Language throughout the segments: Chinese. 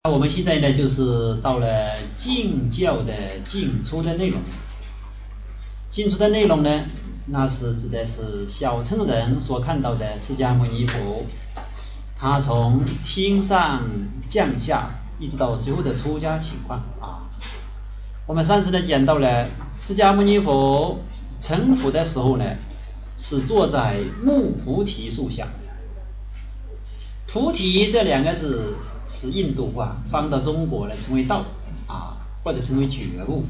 我们现在呢，就是到了静教的进出的内容。进出的内容呢，那是指的是小乘人所看到的释迦牟尼佛，他从天上降下，一直到最后的出家情况啊。我们上次呢讲到了释迦牟尼佛成佛的时候呢，是坐在木菩提树下。菩提这两个字是印度话，放到中国呢称为道啊，或者称为觉悟。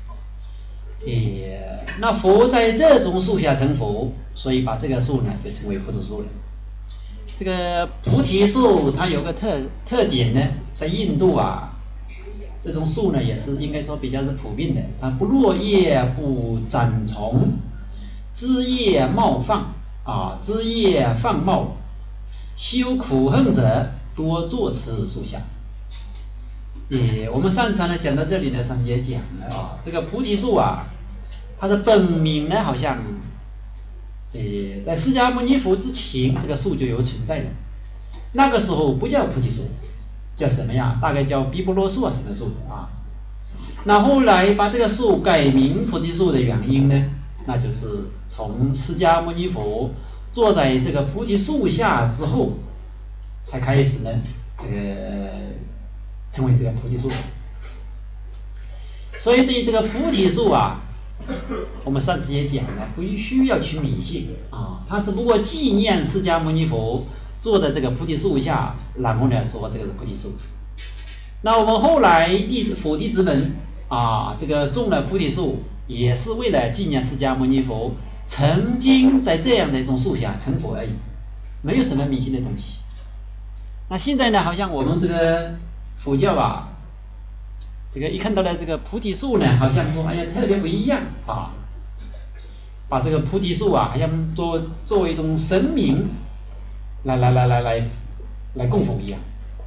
那佛在这种树下成佛，所以把这个树呢就称为菩提树了。这个菩提树它有个特点呢，在印度啊，这种树呢也是应该说比较是普遍的，它不落叶不长虫，枝叶茂放啊，枝叶放茂，修苦恨者多坐此树下。我们上次呢讲到这里呢，上也讲了啊，这个菩提树啊，它的本名呢好像，在释迦牟尼佛之前，这个树就有存在的。那个时候不叫菩提树，叫什么呀？大概叫毗婆罗树啊，什么树啊？那后来把这个树改名菩提树的原因呢，那就是从释迦牟尼佛坐在这个菩提树下之后，才开始呢，这个成为这个菩提树。所以对这个菩提树啊，我们上次也讲了，不需要去迷信啊，它只不过纪念释迦牟尼佛坐在这个菩提树下，然后呢说这个是菩提树。那我们后来佛弟子们啊，这个种了菩提树，也是为了纪念释迦牟尼佛曾经在这样的一种树下成佛而已，没有什么迷信的东西。那现在呢，好像我们这个佛教啊，这个一看到了这个菩提树呢，好像说哎呀特别不一样啊，把这个菩提树啊，好像作为一种神明来供奉一样。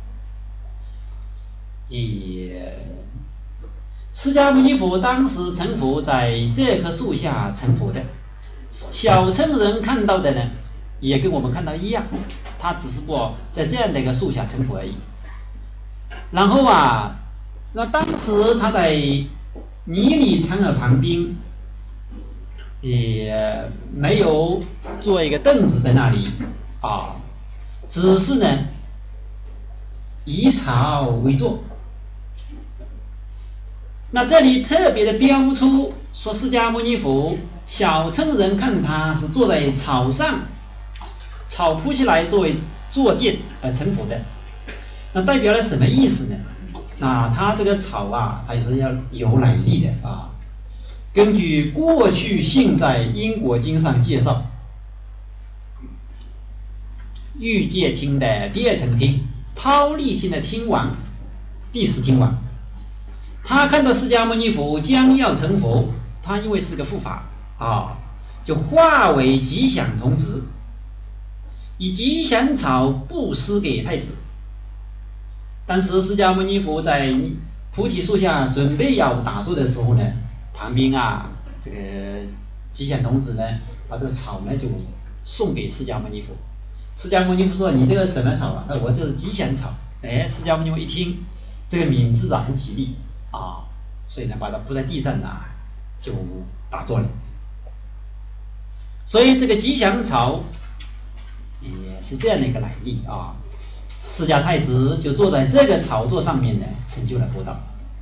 释迦牟尼佛当时成佛在这棵树下成佛的，小乘人看到的呢，也跟我们看到一样，他只是不过在这样的一个树下成佛而已。然后啊，那当时他在泥里长耳旁边，也没有做一个凳子在那里啊，只是呢以草为坐。那这里特别的标出说释迦牟尼佛小乘人看他是坐在草上，草铺起来作为坐垫而成佛的，那代表了什么意思呢？那他这个草啊，它是要有来历的啊。根据过去现在因果经上介绍，欲界天的第二层天，忉利天的天王，第10天王，他看到释迦牟尼佛将要成佛，他因为是个护法啊，就化为吉祥童子，以吉祥草布施给太子。当时释迦牟尼佛在菩提树下准备要打坐的时候呢，旁边啊这个吉祥童子呢，把这个草呢就送给释迦牟尼佛。释迦牟尼佛说：“你这个什么草啊？”我这是吉祥草。释迦牟尼佛一听这个名字啊很吉利啊，所以呢把它铺在地上啊就打坐了。所以这个吉祥草也是这样的一个来历啊。释迦太子就坐在这个草座上面呢，成就了佛道。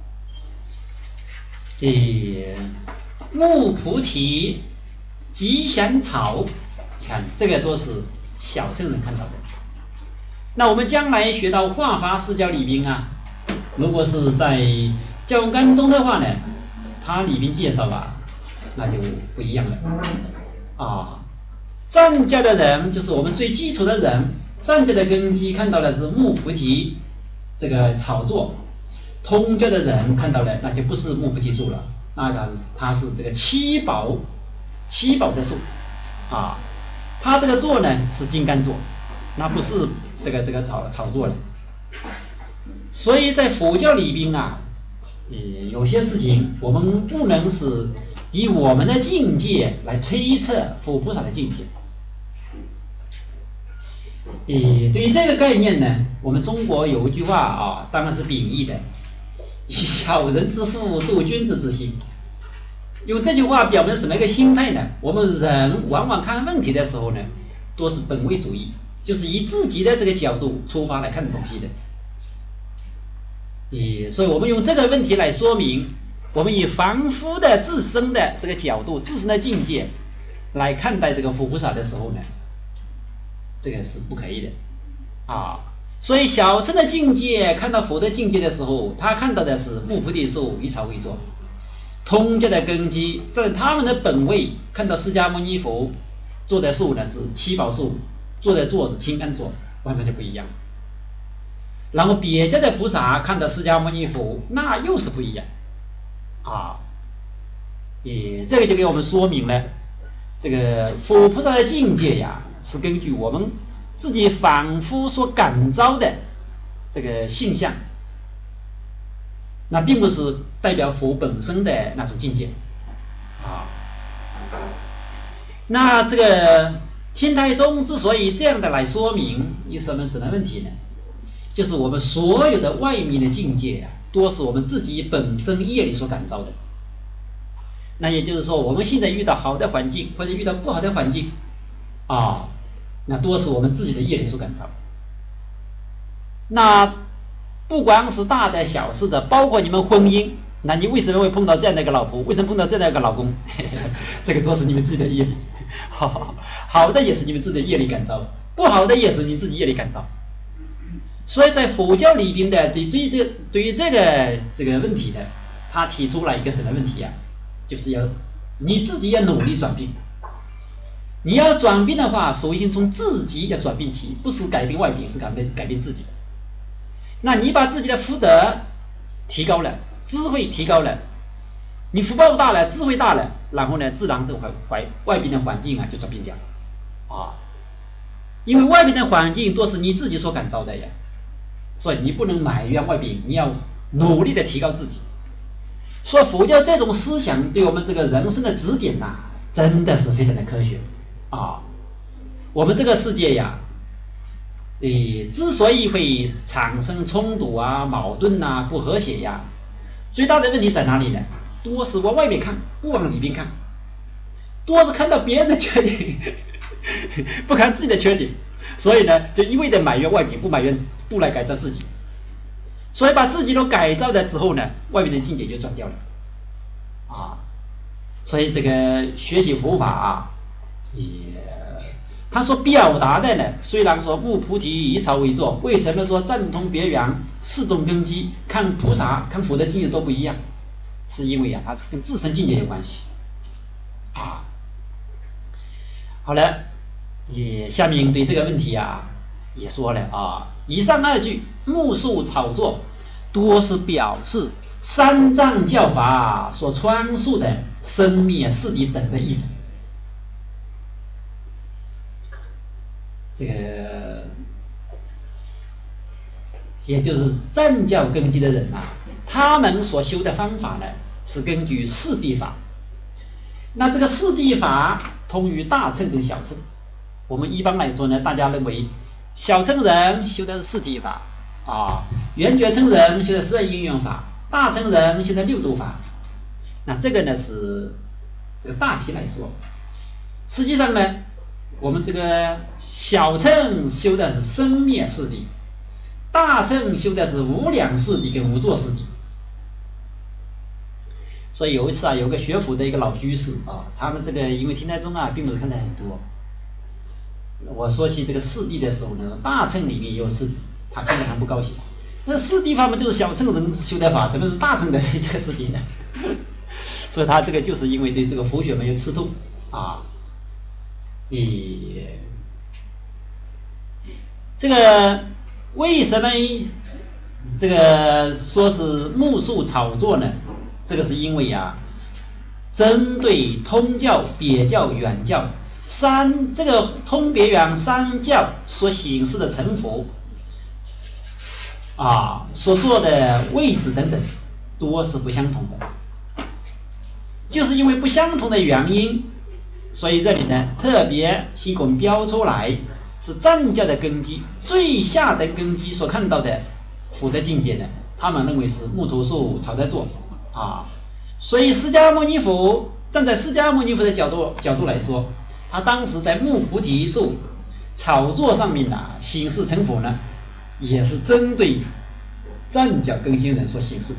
木菩提吉祥草，你看这个都是小乘人看到的。那我们将来学到化法释教里边啊，如果是在教纲中的话呢，它里边介绍啊，那就不一样了啊。藏教的人就是我们最基础的人，藏教的根基看到的是木菩提这个草座，通教的人看到的那就不是木菩提树了，那它是这个七宝的树啊，它这个座呢是金刚座，那不是这个草座了。所以在佛教里边啊，有些事情我们不能是以我们的境界来推测佛菩萨的境界。 对于这个概念呢，我们中国有一句话啊，当然是贬义的，以小人之腹度君子之心。用这句话表明什么一个心态呢？我们人往往看问题的时候呢，多是本位主义，就是以自己的这个角度出发来看东西的。所以我们用这个问题来说明，我们以凡夫的自身的这个角度、自身的境界来看待这个佛菩萨的时候呢，这个是不可以的啊。所以小乘的境界看到佛的境界的时候，他看到的是木菩提树，以草为坐。通教的根基，在他们的本位看到释迦牟尼佛坐的树呢是七宝树，坐的座是清安座，完全就不一样。然后别家的菩萨看到释迦牟尼佛，那又是不一样啊。这个就给我们说明了，这个佛菩萨的境界呀，是根据我们自己凡夫所感召的这个性相，那并不是代表佛本身的那种境界啊。那这个天台宗之所以这样的来说明有什么问题呢？就是我们所有的外面的境界啊，多是我们自己本身业力所感召的。那也就是说，我们现在遇到好的环境或者遇到不好的环境啊，那多是我们自己的业力所感召。那不光是大的小事的，包括你们婚姻，那你为什么会碰到这样的一个老婆？为什么碰到这样的一个老公？这个都是你们自己的业力。好的也是你们自己的业力感召，不好的也是你自己业力感召。所以在佛教里边的对于这个问题呢，他提出了一个什么问题啊？就是要你自己要努力转变。你要转变的话，首先从自己要转变起，不是改变外边，是改变自己。那你把自己的福德提高了，智慧提高了，你福报大了，智慧大了，然后呢，自然这外边的环境啊就转变掉啊。因为外边的环境都是你自己所感召的呀，所以你不能埋怨外边，你要努力的提高自己。所以佛教这种思想对我们这个人生的指点呐，真的是非常的科学啊。我们这个世界呀，之所以会产生冲突啊、矛盾啊、不和谐呀，最大的问题在哪里呢？多是往外面看，不往里面看，多是看到别人的缺点，不看自己的缺点，所以呢，就一味的埋怨外面，不来改造自己。所以把自己都改造了之后呢，外面的境界就转掉了啊。所以这个学习佛法啊，他所表达的呢，虽然说木菩提以草为坐，为什么说赞同别圆四种根基，看菩萨看佛的境界都不一样？是因为啊，它跟自身境界有关系啊。好了，下面对这个问题啊，也说了啊，以上二句木树草坐，多是表示三藏教法所传述的生灭四谛等的义理。这个也就是藏教根基的人啊，他们所修的方法呢，是根据四谛法。那这个四谛法通于大乘跟小乘。我们一般来说呢，大家认为小乘人修的是四谛法啊，圆觉乘人修的12因缘法，大乘人修的六度法。那这个呢是这个大体来说，实际上呢，我们这个小乘修的是生灭四谛，大乘修的是无量四谛跟无作四谛。所以有一次啊，有个学府的一个老居士啊，他们这个因为天台宗啊，并不是看得很多。我说起这个四谛的时候呢，大乘里面也有四谛，他听得很不高兴。那四谛法嘛，就是小乘人修的法，怎么是大乘的这个四谛呢？所以他这个就是因为对这个佛学没有吃透啊。这个为什么这个说是木树草坐呢？这个是因为啊，针对通教、别教、圆教这个通别圆三教所显示的成佛啊，所做的位置等等，多是不相同的。就是因为不相同的原因，所以这里呢特别给我们标出来是藏教的根基，最下的根基所看到的福德境界呢，他们认为是木头树草在做啊。所以释迦牟尼佛站在释迦牟尼佛的角度来说，他当时在木菩提树草座上面行事成佛呢，也是针对藏教根性人所行事的。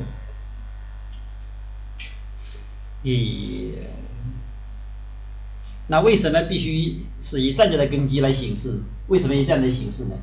那为什么必须是以藏教的根基来行事？为什么以这样的形式呢？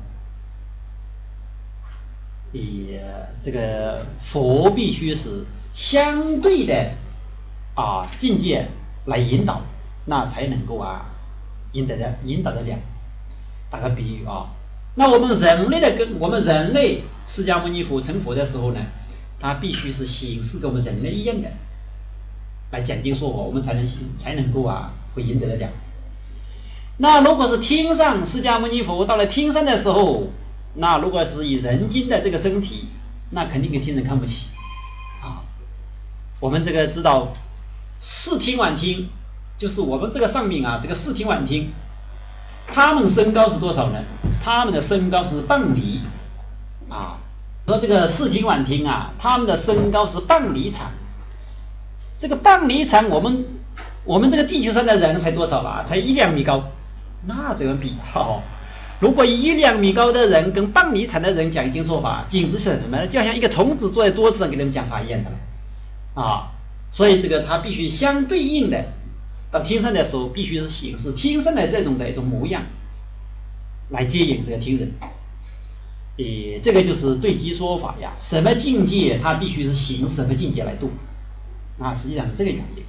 这个佛必须是相对的境界来引导，那才能够引导得了。打个比喻那我们人类释迦牟尼佛成佛的时候呢，他必须是形式跟我们人类一样的来讲经说法，我们才能够会引得了。那如果是天上释迦牟尼佛到了天上的时候，那如果是以人间的这个身体，那肯定给天人看不起我们这个知道四天王天，就是我们这个上面这个四天王天，他们身高是多少呢？他们的身高是半里说这个四天王天他们的身高是半里长。这个半里长，我们这个地球上的人才多少了？才1-2米高，那怎么比如果以1-2米高的人跟半里长的人讲经说法，简直是什么？就像一个童子坐在桌子上给他们讲法一样的所以这个他必须相对应的，到天上的时候必须是显示天上的这种的一种模样来接引这个天人。这个就是对机说法什么境界他必须是行什么境界来度，实际上是这个原因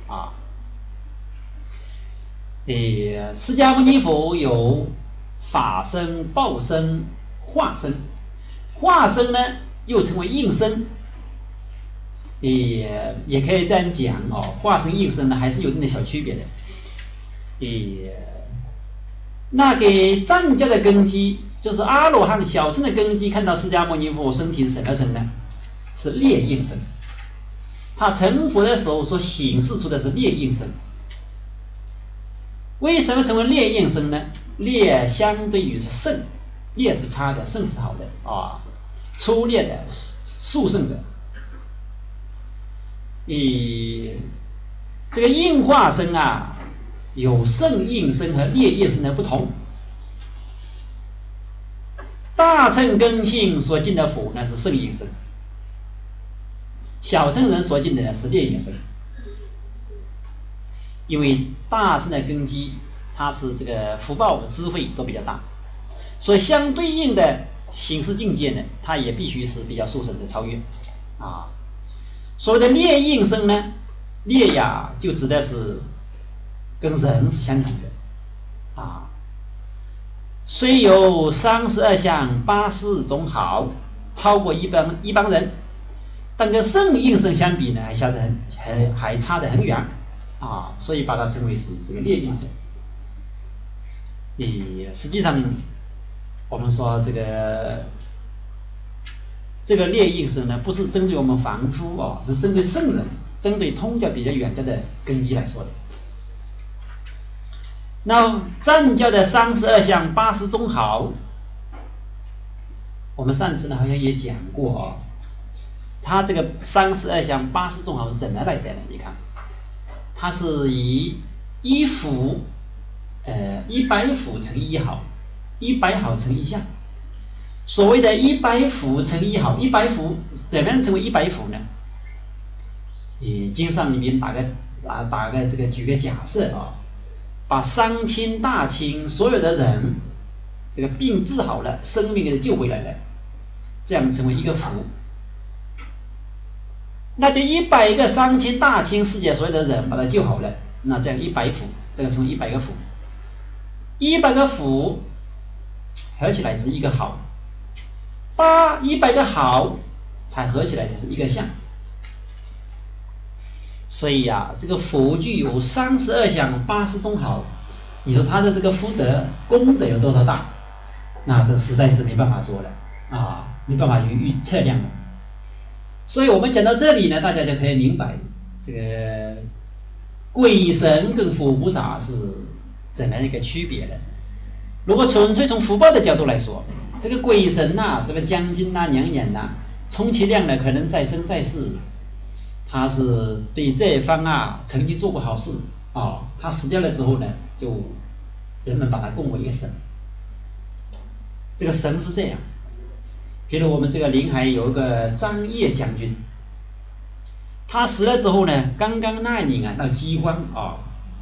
释迦牟尼佛有法身、报身、化身。化身呢又称为应身，也可以这样讲化身应身呢还是有一定的小区别的。那给藏教的根基，就是阿罗汉小乘的根基，看到释迦牟尼佛身体是什么身呢？是烈应身。他成佛的时候所显示出的是烈应身。为什么成为烈应身呢？烈相对于是圣，烈是差的，圣是好的粗劣的、殊胜的。这个应化身有圣应身和烈应身的不同。大乘根性所进的佛呢是圣应身，小乘人所进的呢是烈应身。因为大乘的根基它是这个福报智慧都比较大，所以相对应的形式境界呢，它也必须是比较殊胜的超越所谓的烈应身呢，烈就指的是跟人是相同的虽有32相84种好，超过一般人，但跟圣应身相比呢，还差得很远所以把它称为是这个烈应身。实际上我们说这个烈应身呢，不是针对我们凡夫是针对圣人，针对通教比较远的根基来说的。那藏教的32相80种好，我们上次呢好像也讲过他这个32相80种好是怎么来的呢？你看它是以1幅100幅乘1好，100好乘1相。所谓的100幅乘1好，100幅怎么样成为100幅呢？经上里面举个假设把伤亲大亲所有的人这个病治好了，生命给救回来了，这样成为一个福。那就100个伤亲大亲世界所有的人把他救好了，那这样100福，这个成为100个福。100个福合起来是一个好，100个好才合起来才是一个相。所以这个佛具有32相80种好，你说他的这个福德功德有多少大？那这实在是没办法说了没办法预测量的。所以我们讲到这里呢，大家就可以明白这个鬼神跟佛菩萨是怎么样一个区别的。 如果纯粹从福报的角度来说，这个鬼神呐、什么将军呐、娘娘呐，充其量呢可能在生在世，他是对这一方啊曾经做过好事啊，他死掉了之后呢，就人们把他供为一个神。这个神是这样，比如我们这个临海有一个张掖将军，他死了之后呢，刚刚那一年啊闹饥荒啊，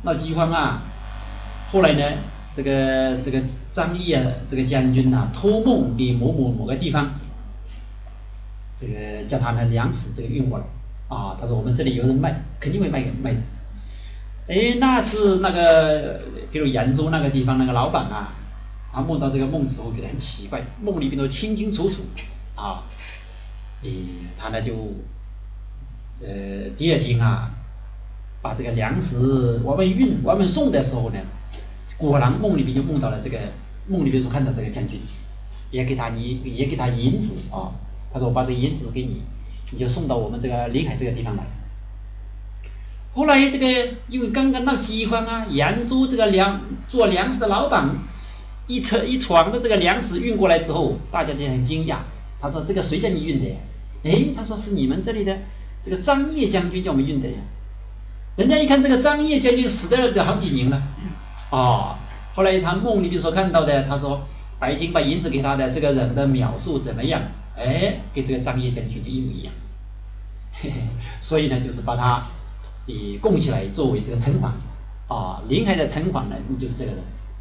后来呢，这个张掖这个将军呐、托梦给某个地方，这个叫他呢粮食这个运过来啊，他说我们这里有人卖，肯定会卖的。哎，那次那个比如扬州那个地方那个老板啊，他梦到这个梦之后觉得很奇怪，梦里边都清清楚楚啊，他呢就第二天啊，把这个粮食往外送的时候呢，果然梦里边就梦到了这个梦里边所看到这个将军，也给他银子啊，他说我把这个银子给你，你就送到我们这个临海这个地方来。后来这个因为刚刚闹饥荒啊，扬州这个做粮食的老板一床的这个粮食运过来之后，大家都很惊讶。他说这个谁叫你运的呀？他说是你们这里的这个张掖将军叫我们运的呀。人家一看这个张掖将军死掉了好几年了啊。后来他梦里边所看到的，他说白天把银子给他的这个人的描述怎么样？跟这个张掖将军就一模一样。所以呢，就是把他供起来作为这个城隍啊，临海的城隍呢就是这个人。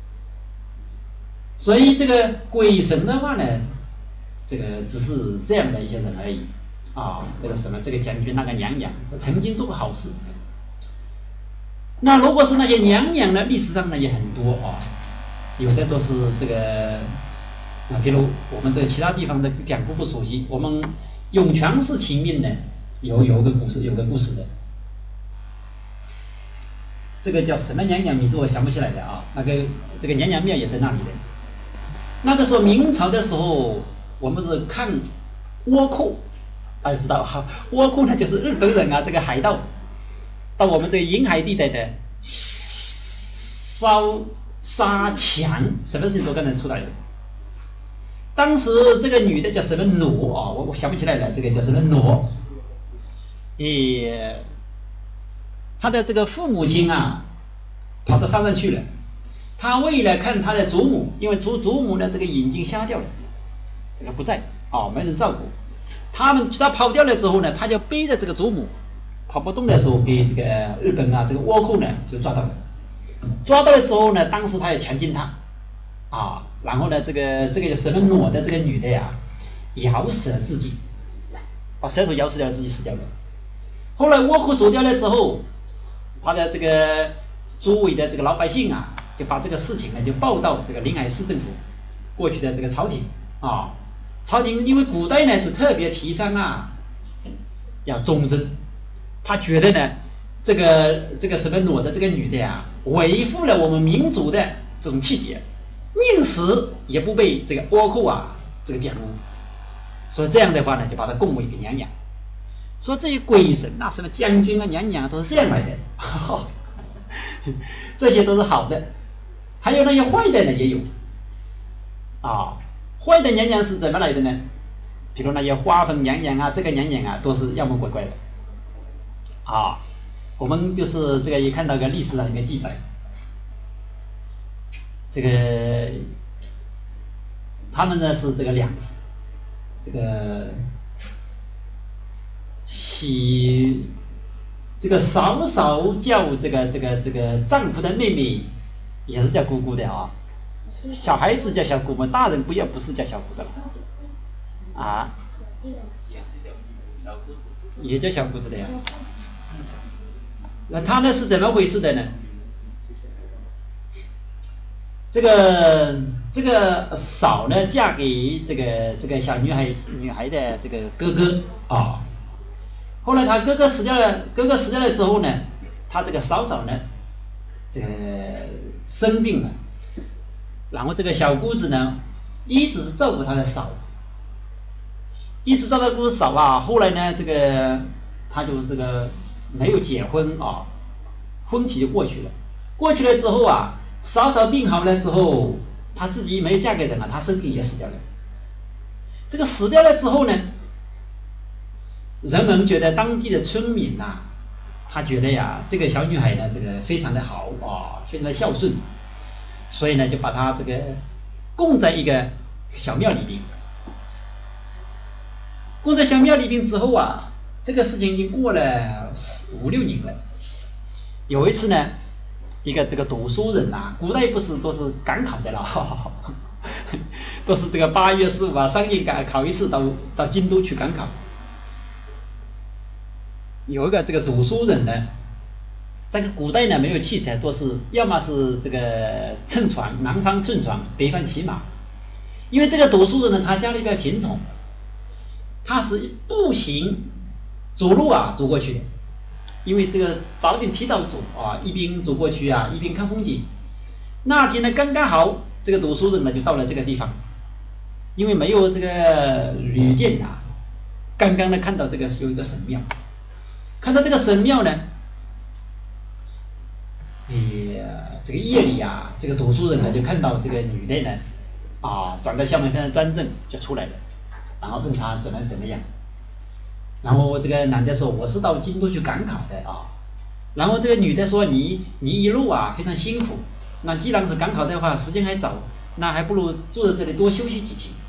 所以这个鬼神的话呢，这个只是这样的一些人而已啊。这个什么这个将军那个娘娘曾经做过好事。那如果是那些娘娘呢，历史上呢也很多啊，有的都是这个比如我们这个其他地方的典故不熟悉，我们涌泉寺秦命呢有个故事的。这个叫什么娘娘名字我想不起来了啊，这个娘娘庙也在那里的。那个时候明朝的时候，我们是看倭寇，大家知道哈，倭寇呢就是日本人啊，这个海盗到我们这个沿海地带的烧杀抢，什么事情都干得出来的。当时这个女的叫什么挪啊，我想不起来了，这个叫什么挪，他的这个父母亲啊跑到山上去了，他为了看他的祖母，因为祖母呢这个眼睛瞎掉了，这个不在没人照顾，他跑掉了之后呢，他就背着这个祖母跑不动的时候，被这个日本啊这个倭寇呢就抓到了之后呢，当时他也强奸他然后呢这个什么裸的这个女的呀，咬死了自己，把舌头咬死掉了，自己死掉了。后来倭寇走掉了之后，他的这个周围的这个老百姓啊，就把这个事情呢就报到这个临海市政府过去的这个朝廷朝廷因为古代呢就特别提倡要忠贞，他觉得呢这个什么裸的这个女的呀，维护了我们民族的这种气节，宁死也不被这个倭寇这个玷污，所以这样的话呢，就把他供为一个娘娘。说这些鬼神什么将军啊、娘娘都是这样来的，这些都是好的。还有那些坏的呢也有坏的娘娘是怎么来的呢？比如那些花粉娘娘这个娘娘都是妖魔鬼怪的我们就是这个也看到个历史上一个记载，这个他们呢是这个这个嫂嫂叫这个丈夫的妹妹也是叫姑姑的小孩子叫小姑嘛，大人不是叫小姑的了也叫小姑子的呀。那他呢是怎么回事的呢？这个嫂呢嫁给这个小女孩的这个哥哥后来他哥哥死掉了之后呢，他这个嫂嫂呢这个生病了，然后这个小姑子呢一直是照顾他的嫂，后来呢这个他就这个没有结婚婚期就过去了之后嫂嫂病好了之后， 她自己没有嫁给人啊，她生病也死掉了。这个死掉了之后呢，人们觉得当地的村民呐，他觉得呀，这个小女孩呢，这个非常的好啊，非常的孝顺，所以呢，就把她这个供在一个小庙里边。供在小庙里边之后啊，这个事情已经过了5、6年了。有一次呢，一个这个读书人啊，古代不是都是赶考的了，都是这个8月15啊，3年考一次，到京都去赶考。有一个这个读书人呢，这个古代呢没有汽车，都是要么是这个乘船，南方乘船，北方骑马。因为这个读书人呢，他家里比较贫穷，他是步行走路啊走过去的。因为这个早点提早走啊，一边走过去啊，一边看风景。那天呢，刚刚好这个读书人呢就到了这个地方，因为没有这个旅店啊，刚刚呢看到这个有一个神庙，看到这个神庙呢，这个夜里啊，这个读书人呢就看到这个女的呢，长得相貌非常端正，就出来了，然后问他怎么样。然后这个男的说我是到京都去赶考的啊，然后这个女的说你一路啊非常辛苦，那既然是赶考的话，时间还早，那还不如住在这里多休息几天。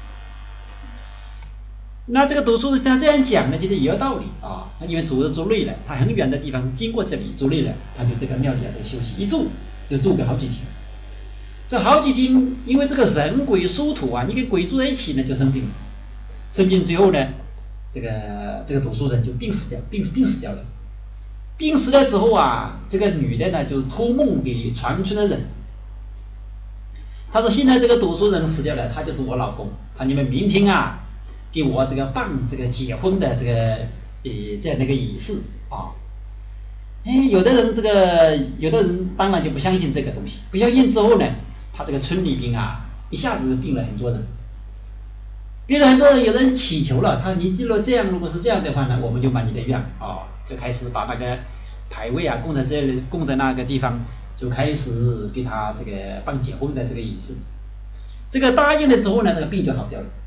那这个读书人像这样讲呢，觉得也有道理啊，因为走累了，他很远的地方经过这里走累了，他就这个庙里这个休息，一住就住个好几天。这好几天，因为这个人鬼殊途啊，你跟鬼住在一起呢就生病了，生病之后呢，这个读书人就病死掉了。病死了之后啊，这个女的呢就托梦给全村的人，她说现在这个读书人死掉了，他就是我老公，你们明天啊给我这个办这个结婚的这个这样的一个仪式啊。有的人当然就不相信这个东西，不相信之后呢，他这个村里边啊一下子病了很多人。有人祈求了，你记住这样，如果是这样的话呢，我们就满你的愿啊，就开始把那个牌位啊供在这里，供在那个地方，就开始给他这个办结婚的这个仪式。这个答应了之后呢，那个病就好掉了。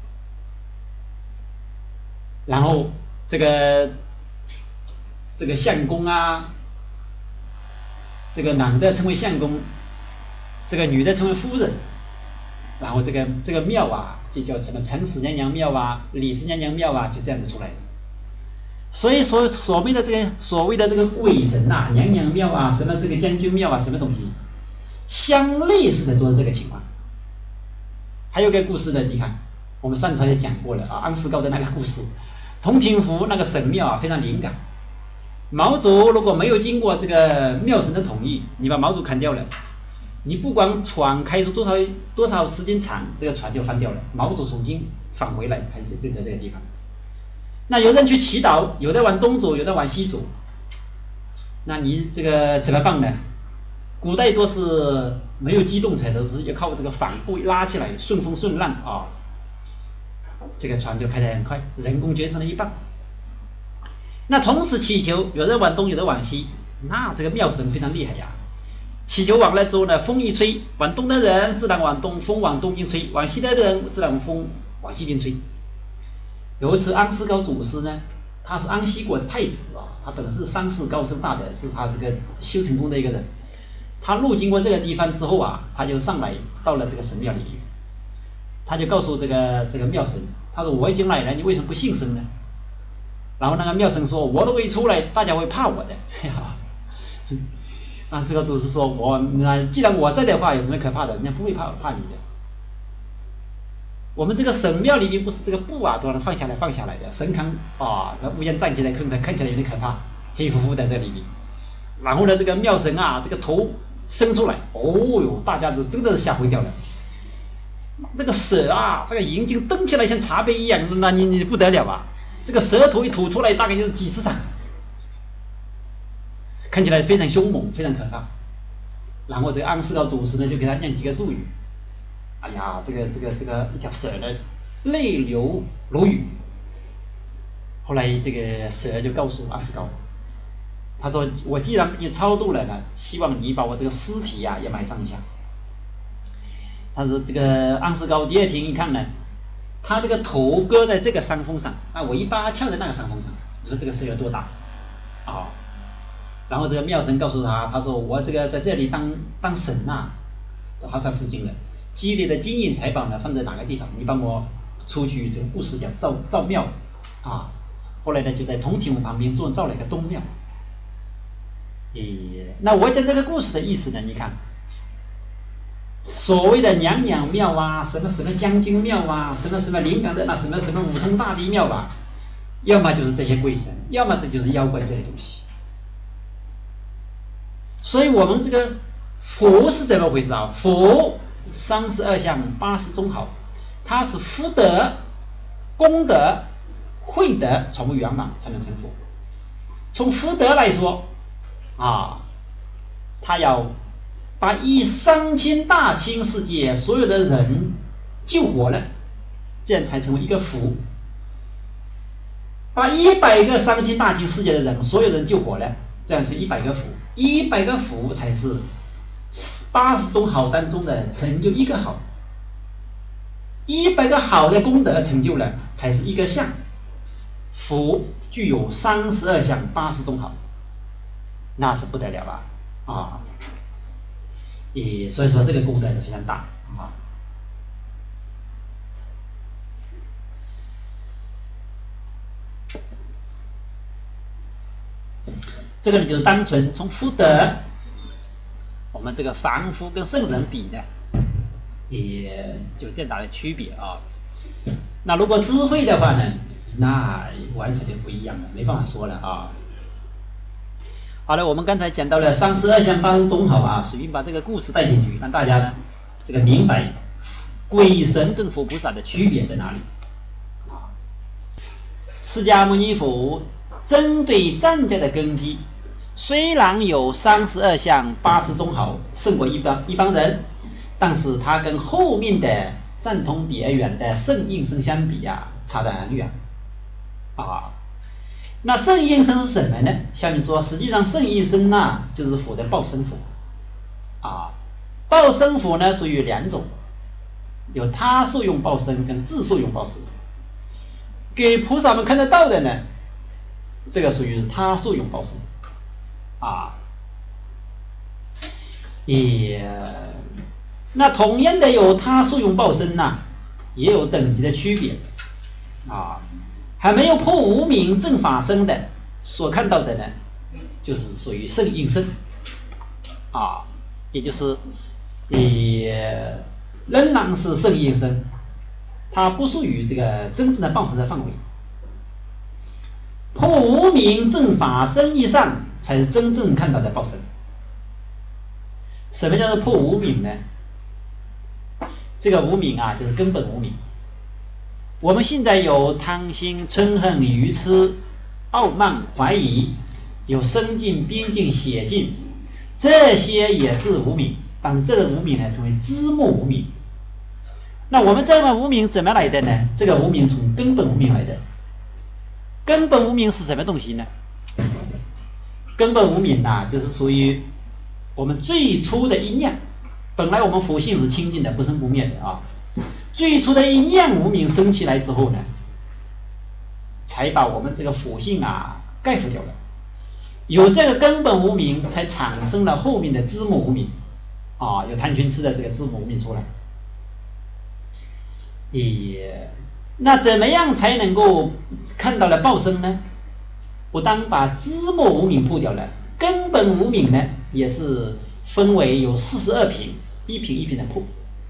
然后这个相公啊，这个男的称为相公，这个女的称为夫人。然后这个庙啊，就叫什么陈氏娘娘庙啊、李氏娘娘庙啊，就这样子出来的。所以所谓的这个鬼神啊、娘娘庙啊、什么这个将军庙啊，什么东西，相类似的都是这个情况。还有个故事呢，你看我们上次也讲过了啊，安世高的那个故事，洞庭湖那个神庙啊非常灵感。毛主如果没有经过这个庙神的同意，你把毛主砍掉了，你不管船开出多少时间长，这个船就翻掉了，毛主重新返回来，还是对在这个地方。那有人去祈祷，有的往东走，有的往西走，那你这个怎么办呢？古代都是没有机动车，都是要靠这个帆布拉起来，顺风顺浪啊，这个船就开得很快，人工节省了一半。那同时祈求，有人往东，有人往西，那这个庙神非常厉害呀。祈求完了之后呢，风一吹，往东的人自然往东，风往东边吹；往西的人自然风往西边吹。有一次安世高祖师呢，他是安西国的太子啊，他本是三世高僧大德，是他这个修成功的一个人。他路经过这个地方之后啊，他就上来到了这个神庙里面，他就告诉这个庙神，他说我已经来了，你为什么不信神呢？然后那个庙神说，我如果一出来，大家会怕我的。安世高祖师说，既然我在的话，有什么可怕的？人家不会怕你的。我们这个神庙里面不是这个布啊都能放下来的，神龛啊，那乌烟站起来看起来有点可怕，黑乎乎在这里面。然后呢，这个庙神啊，这个头伸出来，大家都真的是吓坏掉了。这个蛇啊，这个眼睛瞪起来像茶杯一样，那你不得了啊！这个蛇头一吐出来，大概就是几十掌，看起来非常凶猛，非常可怕。然后这个安世高祖师呢，就给他念几个咒语。哎呀，这个一条蛇呢，泪流如雨。后来这个蛇就告诉安世高，他说：“我既然给你超度了呢，希望你把我这个尸体啊也埋葬一下。” 他是这个昂斯高第二庭一看呢，他这个头搁在这个山峰上，啊，我一巴翘在那个山峰上，你说这个事有多大啊？然后这个妙神告诉他，他说我这个在这里当神呐，都好长时间了，积累的金银财宝呢放在哪个地方？你帮我出去这个布施掉，造庙啊。后来呢，就在铜庭旁边造了一个东庙。那我讲这个故事的意思呢，你看，所谓的娘娘庙啊，什么什么将军庙啊，什么什么临港的那什么什么五通大帝庙啊，要么就是这些鬼神，要么这就是妖怪这些东西。所以我们这个佛是怎么回事啊？佛32相80种好，它是福德、功德、慧德全部圆满才能成佛。从福德来说啊，他要把3000大千世界所有的人救活了，这样才成为一个福。把100个3000大千世界的人所有人救活了，这样是100个福，100个福才是80种好当中的成就一个好，100个好的功德成就了才是一个相。福具有32相80种好，那是不得了了啊！所以说这个功德是非常大啊。这个呢就是单纯从福德，我们这个凡夫跟圣人比呢，也就这样大的区别啊。那如果智慧的话呢，那完全就不一样了，没办法说了啊。好了，我们刚才讲到了32相80种好啊，随便把这个故事带进去，让大家呢这个明白鬼神跟佛菩萨的区别在哪里啊。释迦牟尼佛针对战家的根基，虽然有32相80种好，胜过一般人，但是他跟后面的赞同别远的圣应身相比啊，差得很远啊。那圣应身是什么呢？下面说，实际上圣应身呐，就是佛的报身佛啊。报身佛呢，属于2种，有他受用报身跟自受用报身。给菩萨们看得到的呢，这个属于他受用报身啊。那同样的有他受用报身呐，也有等级的区别啊。还没有破无明正法身的所看到的呢，就是属于圣应身啊，也就是仍然是圣应身，它不属于这个真正的报身的范围。破无明正法身以上才是真正看到的报身。什么叫做破无明呢？这个无明啊，就是根本无明。我们现在有贪心、嗔恨、愚痴、傲慢、怀疑，有生尽、边尽、邪尽，这些也是无明，但是这个无明呢，称为知末无明。那我们这个无明怎么来的呢？这个无明从根本无明来的。根本无明是什么东西呢？根本无明啊，就是属于我们最初的一念。本来我们佛性是清净的，不生不灭的啊。最初的一念无明生起来之后呢，才把我们这个佛性啊盖覆掉了。有这个根本无明，才产生了后面的知末无明啊，有贪嗔痴的这个知末无明出来。那怎么样才能够看到了报身呢？不但把知末无明破掉了，根本无明呢也是分为有42品，一品一品的破。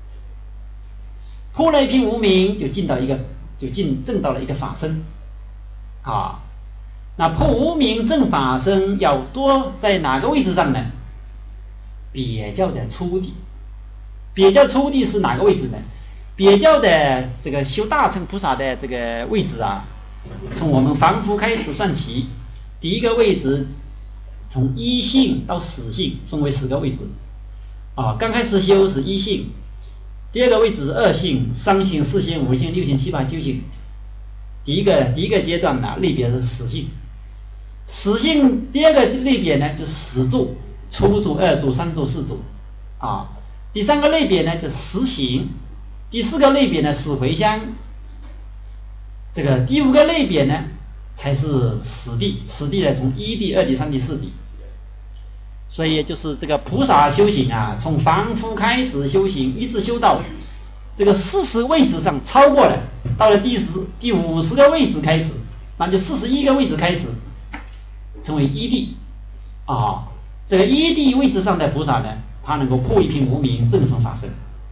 破了一品无明，就证到了一个法身啊。那破无明正法身要多在哪个位置上呢？别教的初地。别教初地是哪个位置呢？别教的这个修大乘菩萨的这个位置啊，从我们凡夫开始算起，第一个位置从一性到十性分为10个位置啊。刚开始修是一性，第二个位置是2性、3性、4性、5性、6性、7、8、9性。第一个阶段呢，类别是10性。10性第二个类别呢，就是10住、初住、2住、3住、4住啊。第第3个类别呢就实行，第4个类别呢是回乡，这个第5个类别呢才是实地，实地呢从1地、2地、3地、4地。所以就是这个菩萨修行啊，从凡夫开始修行，一直修到这个40位置上超过了，到了第50个位置开始，那就41个位置开始成为1地啊。这个1地位置上的菩萨呢，他能够破一品无明，正分法身。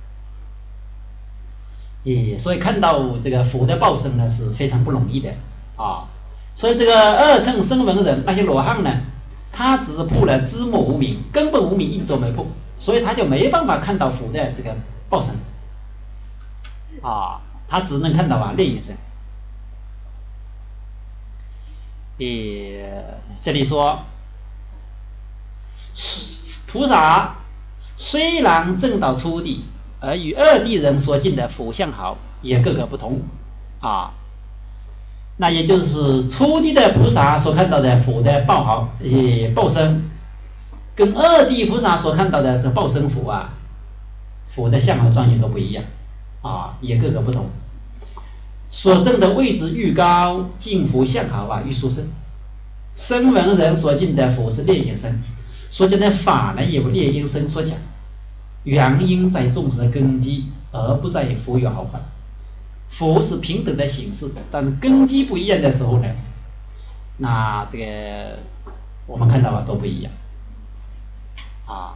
所以看到这个佛的报身呢是非常不容易的啊。所以这个二乘声闻人那些罗汉呢，他只是破了知末无明，根本无明一直都没破，所以他就没办法看到佛的这个报身啊，他只能看到内因身。这里说菩萨虽然证到初地，而与2地人所见的佛相好也各个不同啊。那也就是初地的菩萨所看到的佛的报身，跟2地菩萨所看到的这报身佛啊，佛的相好庄严都不一样啊，也各个不同。所证的位置愈高，净佛相好啊愈殊胜。声闻人所见的佛是烈焰身，所讲的法呢也为烈焰身所讲。原因在众生的根基，而不在佛有好坏。佛是平等的形式，但是根基不一样的时候呢，那这个我们看到都不一样啊。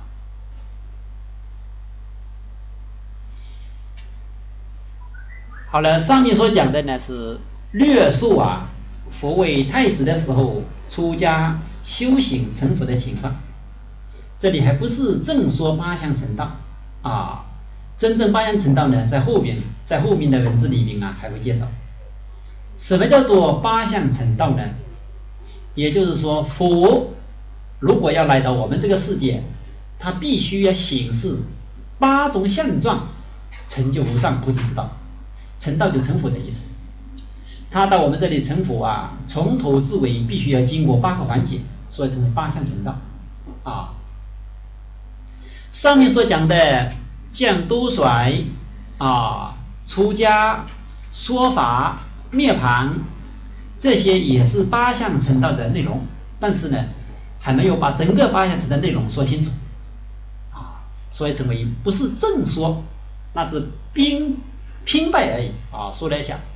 好了，上面所讲的呢是略述啊佛为太子的时候出家修行成佛的情况。这里还不是正说8相成道啊，真正8相成道呢在后面的文字里面啊还会介绍。什么叫做8相成道呢？也就是说佛如果要来到我们这个世界，他必须要显示8种相状，成就无上菩提之道。成道就成佛的意思。他到我们这里成佛啊，从头至尾必须要经过8个环节，所以成为8相成道啊。上面所讲的降都甩啊、出家、说法、涅槃，这些也是8相成道的内容，但是呢还没有把整个8相成的内容说清楚啊，所以成为不是正说，那是拼带而已啊，说了一下。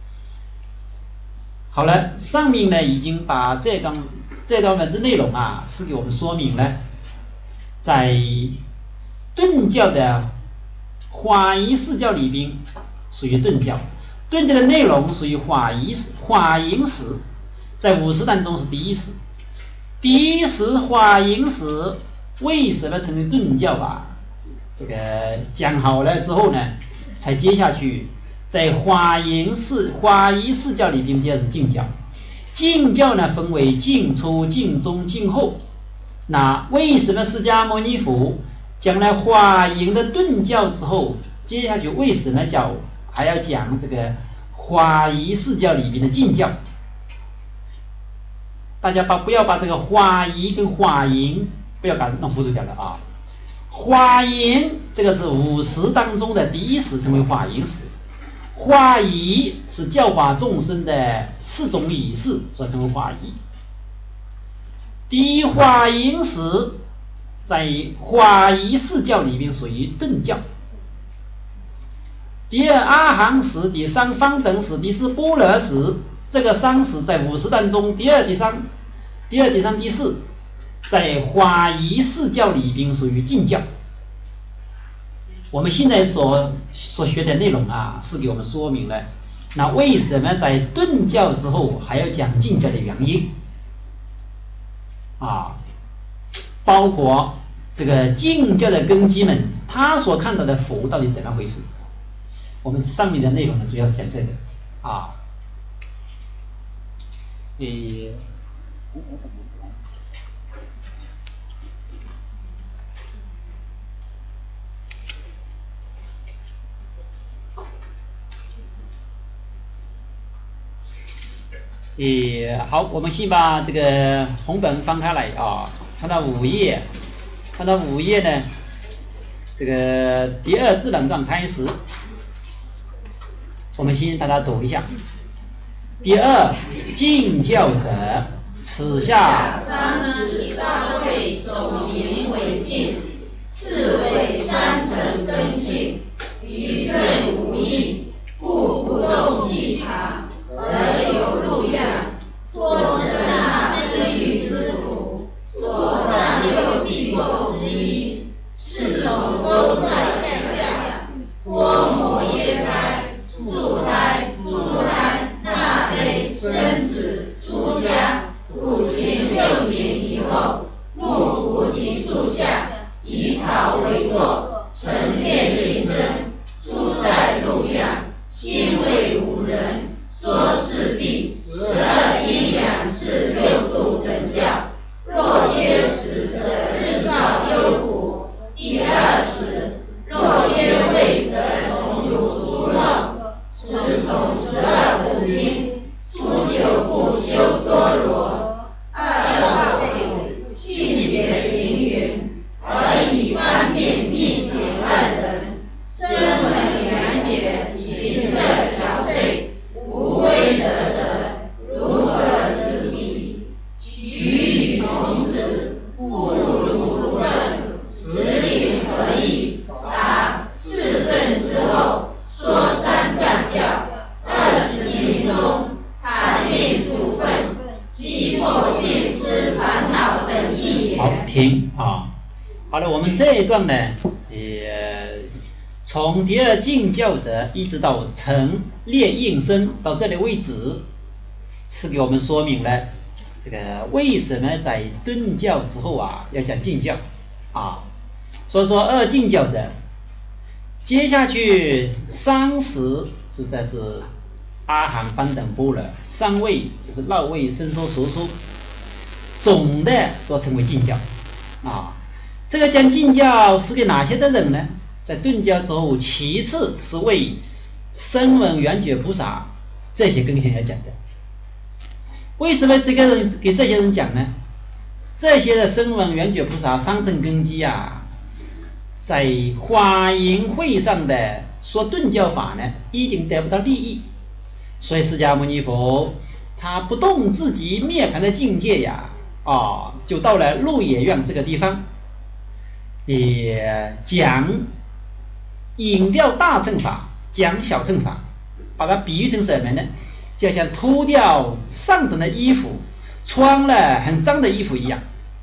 好了，上面呢已经把这段文字内容啊是给我们说明了，在顿教的华夷四教里边属于顿教，顿教的内容属于华夷史，在50当中是第一史。第一史华夷史为什么成为顿教啊？这个讲好了之后呢，才接下去在华夷四教里边，第2是净教。净教呢分为净初、净中、净后。那为什么释迦牟尼佛讲了华夷的顿教之后，接下去为什么还要讲这个华夷四教里边的净教？大家不要把这个华夷跟华夷不要把它弄糊涂掉了啊。华夷这个是50当中的第一史，称为华夷史。华夷是教化众生的4种理事，所以称为华夷。第一华夷史在华夷四教里面属于顿教。第2阿含史，第3方等史，第4般若史。这个3史在50当中，第2、第3、第4在华夷四教里边属于净教。我们现在所学的内容啊，是给我们说明了那为什么在顿教之后还要讲净教的原因啊，包括这个净教的根基们，他所看到的佛到底怎么回事？我们上面的内容呢，主要是讲这个啊。好，我们先把这个红本翻开来啊，看到5页呢， 这个第二自然段开始，我们先大家读一下。第二，敬教者，此下三位总名为敬，次为三层根性，愚钝无益，故不动稽查，而有入院，多生纳根欲之苦，所占六必过之一，四种都在降下，脱模耶胎，助胎，纳悲，生子，出家，苦行6年以后，木菩提树下，以草为座，沉淀一生，出在路院，心为无人，说是第12因缘46度等教。若曰使者，日照忧苦；第20，若曰为者，从汝出漏，是从12等经，初9部修多罗。2为性解云云，而以方便密显2人，声闻缘觉，形色憔悴，无归德者，如何之体？须与童子，不如论，此理何意？答：4顿之后，说三藏教，20年中，产业处分，击破见思烦恼等一言。 好，停啊！好了，我们这一段呢，也从第二敬教者一直到成列应身到这里为止，是给我们说明了这个为什么在顿教之后要讲敬教啊。所以说二敬教者，接下去30指的是阿含般等般若，3位就是绕位伸缩熟疏，总的都称为敬教啊。这个讲敬教是给哪些的人呢？在顿教之后，其次是为声闻缘觉菩萨这些根性要讲的。为什么这个人给这些人讲呢？这些的声闻缘觉菩萨3乘根基在华严会上的说顿教法呢，一定得不到利益。所以释迦牟尼佛他不动自己灭盘的境界就到了鹿野苑这个地方，也讲引掉大乘法，讲小乘法，把它比喻成什么呢？就像脱掉上等的衣服，穿了很脏的衣服一样。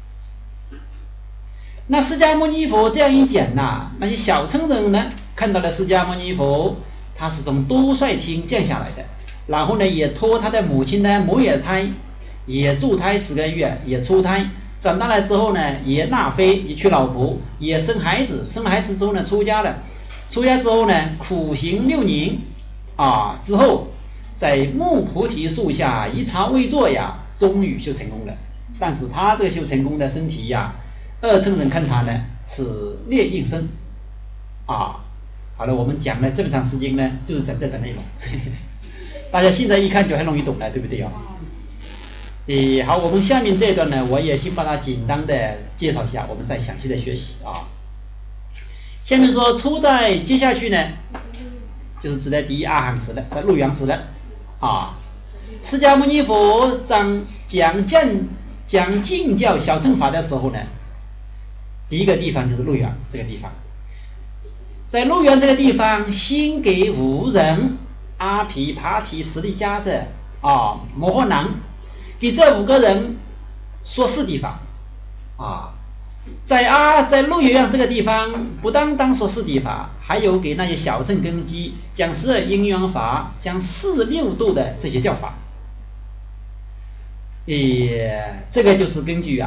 那释迦牟尼佛这样一讲那些小乘人呢，看到了释迦牟尼佛他是从多帅天降下来的，然后呢也托他的母亲呢摩耶胎，也助胎10个月，也出胎，长大了之后呢也纳妃，也娶老婆，也生孩子，生了孩子之后呢出家了，出家之后呢苦行6年之后在木菩提树下以茶为座终于修成功了。但是他这个修成功的身体二乘人看他呢是劣应身好了，我们讲了这么长时间呢，就是讲这个内容大家现在一看就很容易懂了，对不对好，我们下面这一段呢，我也先把它简单的介绍一下，我们再详细的学习下面说出在接下去呢，就是指的第一阿含时了，在鹿园时了释迦牟尼佛讲敬教小乘法的时候呢，第一个地方就是鹿园这个地方。在鹿园这个地方，先给5人阿毗跋提、十力迦叶摩诃男，给这5个人说4谛法在鹿园这个地方，不单单说4谛法，还有给那些小乘根基讲12因缘法，讲46度的这些教法。这个就是根据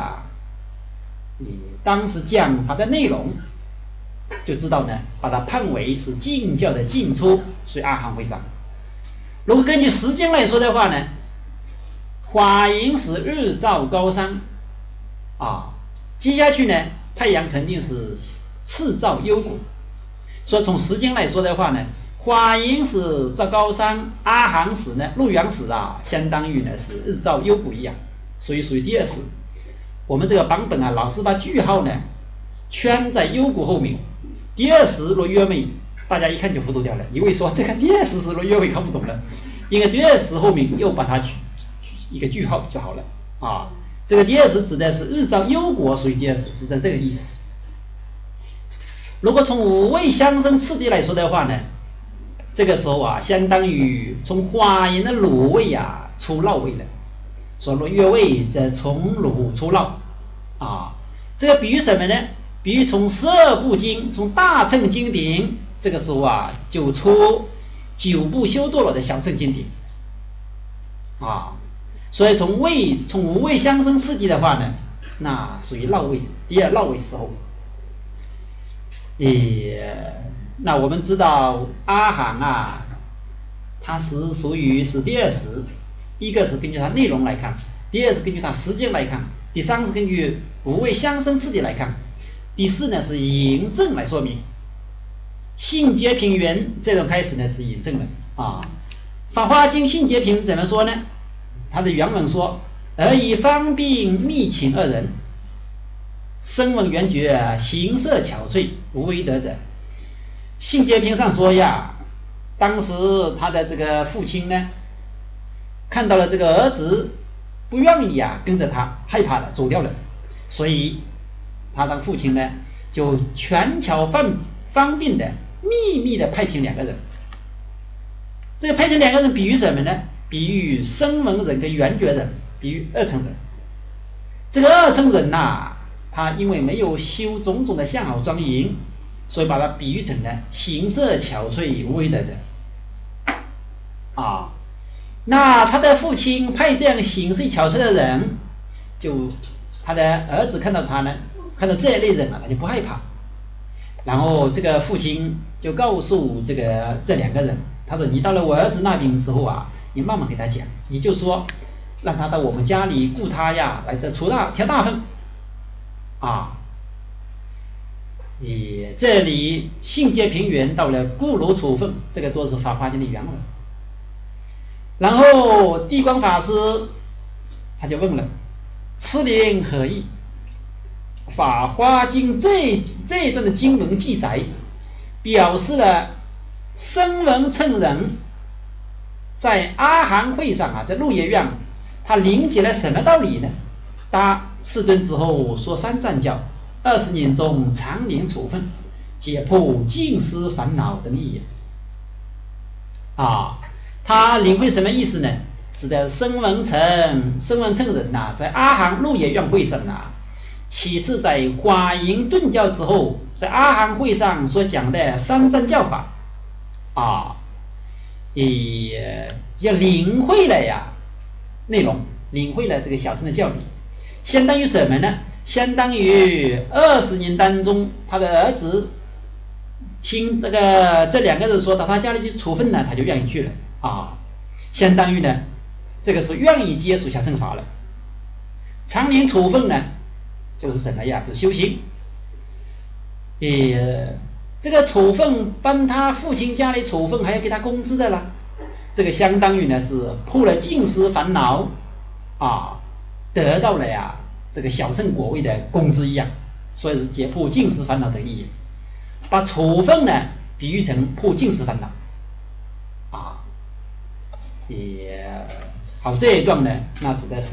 当时讲法的内容，就知道呢，把它判为是敬教的进出，所以阿含会上。如果根据时间来说的话呢，华严是日照高山接下去呢，太阳肯定是次照幽谷，所以从时间来说的话呢，华严是照高山，阿含时呢，鹿园时相当于呢是日照幽谷一样，所以属于第2时。我们这个版本老是把句号呢圈在幽谷后面， 第二时若月位，大家一看就糊涂掉了，因为说这个第二时若月位看不懂了，应该第二时后面又把它一个句号就好了啊。这个第二时指的是日照忧国，属于第二时，是这个意思。如果从五位相生次第来说的话呢，这个时候啊，相当于从华严的鲁位啊出闹位了。说若月位则从鲁出闹啊，这个比喻什么呢？比喻从12部经，从大乘经典，这个时候啊就出9部修堕落的小乘经典啊。所以从五位相生次第的话呢，那属于闹位，第二闹位时候。那我们知道阿含啊，它是属于是第二时，一个是根据它内容来看，第二是根据它时间来看，第三是根据五位相生次第来看，第四呢是引证来说明。性结平原这种开始呢是引证的啊。法华经性结平怎么说呢？它的原文说：而以方病密请二人，声闻缘觉，形色巧脆，无为得者。性结平上说呀，当时他的这个父亲呢，看到了这个儿子不愿意啊跟着他，害怕了走掉了，所以他当父亲呢就权巧方便的秘密的派遣2个人。这个派遣2个人比喻什么呢？比喻声闻人跟缘觉人，比喻二乘人。这个二乘人呐，他因为没有修种种的相好庄严，所以把它比喻成了形色巧脆无为得者啊。那他的父亲派这样形色巧脆的人，就他的儿子看到他呢，看到这一类人啊，他就不害怕。然后这个父亲就告诉这2个人，他说你到了我儿子那边之后啊，你慢慢给他讲，你就说让他到我们家里雇他呀，来这挑大粪啊。你这里性结平原到了故罗处分，这个都是法华经的原文。然后地光法师他就问了：此灵何意？法华经这一段的经文记载，表示了声闻乘人在阿含会上啊，在鹿野苑，他理解了什么道理呢？答：4顿之后说3赞教，20年中常年处分，解破尽思烦恼等意啊。他领会什么意思呢？指的声闻乘人呐，在阿含鹿野苑会上啊，其次在华严顿教之后，在阿含会上所讲的3赞教法啊，也领会了呀内容，领会了这个小乘的教理，相当于什么呢？相当于20年当中，他的儿子听这2个人说到他家里去处分呢，他就愿意去了啊，相当于呢，这个是愿意接触小乘法了。常年处分呢，就是什么呀？就是修行。这个处分帮他父亲家里处分，还要给他工资的啦。这个相当于呢是破了尽思烦恼啊，得到了呀这个小乘果位的工资一样，所以是解破尽思烦恼的意义。把处分呢比喻成破尽思烦恼啊。好，这一段呢，那指的是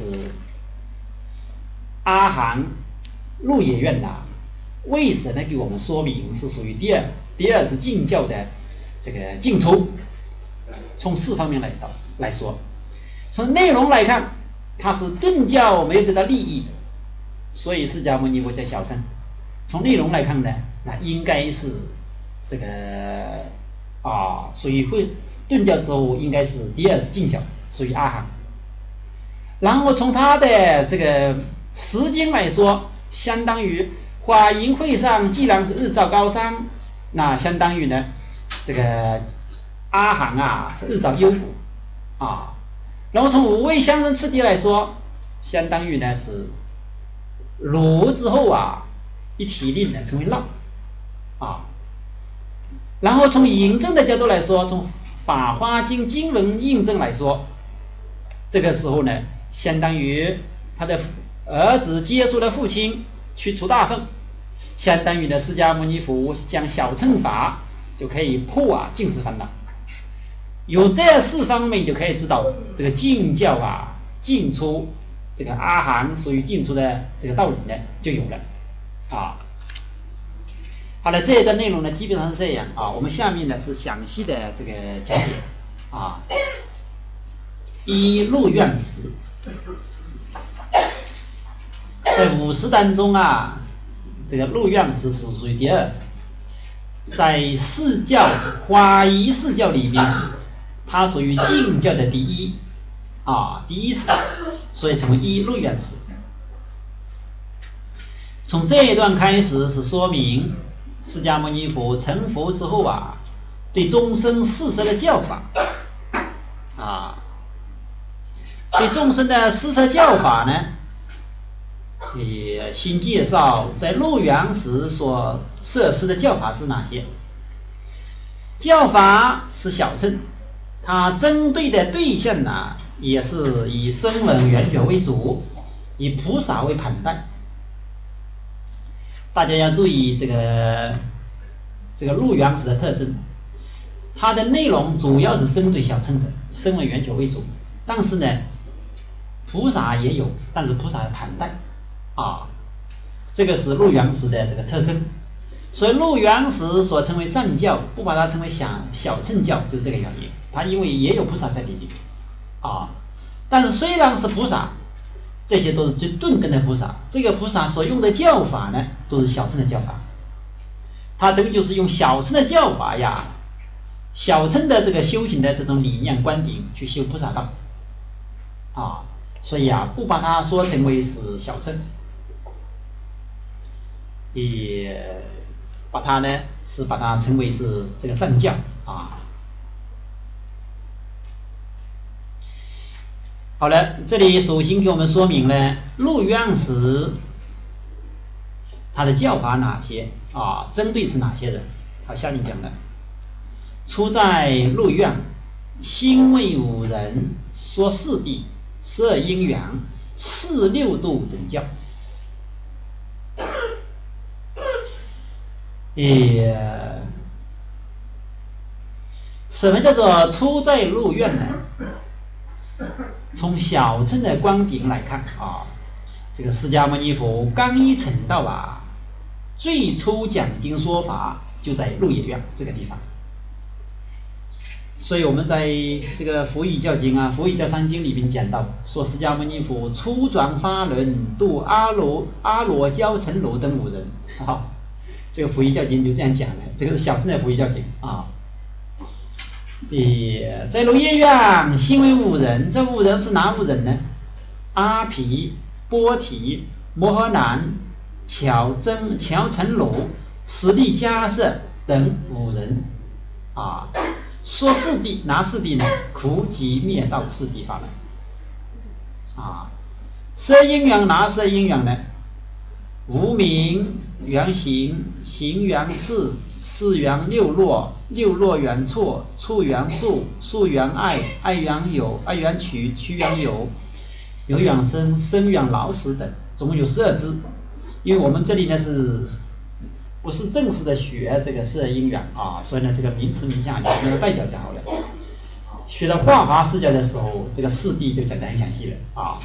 阿含鹿野苑呐，为什么给我们说明是属于第二是禁教的这个进出？从4方面来说，从内容来看，它是顿教没有得到利益，所以释迦牟尼佛叫小乘。从内容来看呢，那应该是这个属于顿教之后应该是第2是禁教，属于阿含。然后从他的这个时间来说，相当于华严会上既然是日照高山，那相当于呢这个阿含啊是日照忧国啊。然后从5位相生次第来说，相当于呢是鲁之后啊一体令呢成为闹啊。然后从引证的角度来说，从法华经经文印证来说，这个时候呢相当于他的儿子接触了父亲去除大粪相当于呢，释迦牟尼佛讲小乘法就可以破尽思烦恼。有这4方面，就可以知道这个进教进出这个阿含属于进出的这个道理呢就有了啊。好了，这一段内容呢基本上是这样啊。我们下面呢是详细的这个讲解啊。一入院时，在50当中啊，这个入院时是属于第2，在四教华夷四教里面，它属于进教的第一第一时，所以成为一入院时。从这一段开始是说明释迦牟尼佛成佛之后对众生四摄的教法对众生的四摄教法呢，也先介绍在入园时所设施的教法是哪些。教法是小乘，它针对的对象也是以声闻缘觉为主，以菩萨为旁带。大家要注意这个入园时的特征，它的内容主要是针对小乘的声闻缘觉为主，但是呢菩萨也有，但是菩萨的旁带这个是入园时的这个特征。所以入园时所称为藏教，不把它称为小乘教，就这个原因。它因为也有菩萨在里面但是虽然是菩萨，这些都是最顿根的菩萨，这个菩萨所用的教法呢都是小乘的教法，它等于就是用小乘的教法小乘的这个修行的这种理念观点去修菩萨道所以不把它说成为是小乘，也把它呢是把它称为是这个藏教好了，这里首先给我们说明了入院时它的教法哪些针对是哪些人。好，下面讲的初在入院，心为5人，说4谛、12因缘、4六度等教。什么叫做初在入院呢？从小乘的观点来看这个释迦牟尼佛刚一成道最初讲经说法就在鹿野苑这个地方。所以我们在这个佛语教经佛语教三经里面讲到，说释迦牟尼佛初转法轮，度阿罗教成罗等5人这个佛语教经就这样讲的，这个是小乘的佛语教经在鹿野苑心为5人，这5人是哪5人呢？阿毗、波提、摩诃南、乔成罗、十力迦摄等5人说4谛，哪4谛呢？苦集灭道4谛法门12因缘，哪12因缘呢？无明缘行，行缘事，事缘六落，六落缘错，错缘数，数缘爱，爱缘有，爱缘取，取缘有，有缘生，生缘老死等，总共有12支。因为我们这里呢是不是正式的学这个12因缘所以呢这个名词名相就那个代表就好了。学到化华释教的时候，这个4谛就讲得很详细了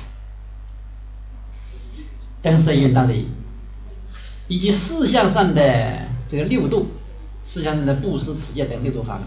跟12因缘道理，以及事项上的这个6度，事项上的布施、持戒等6度法门。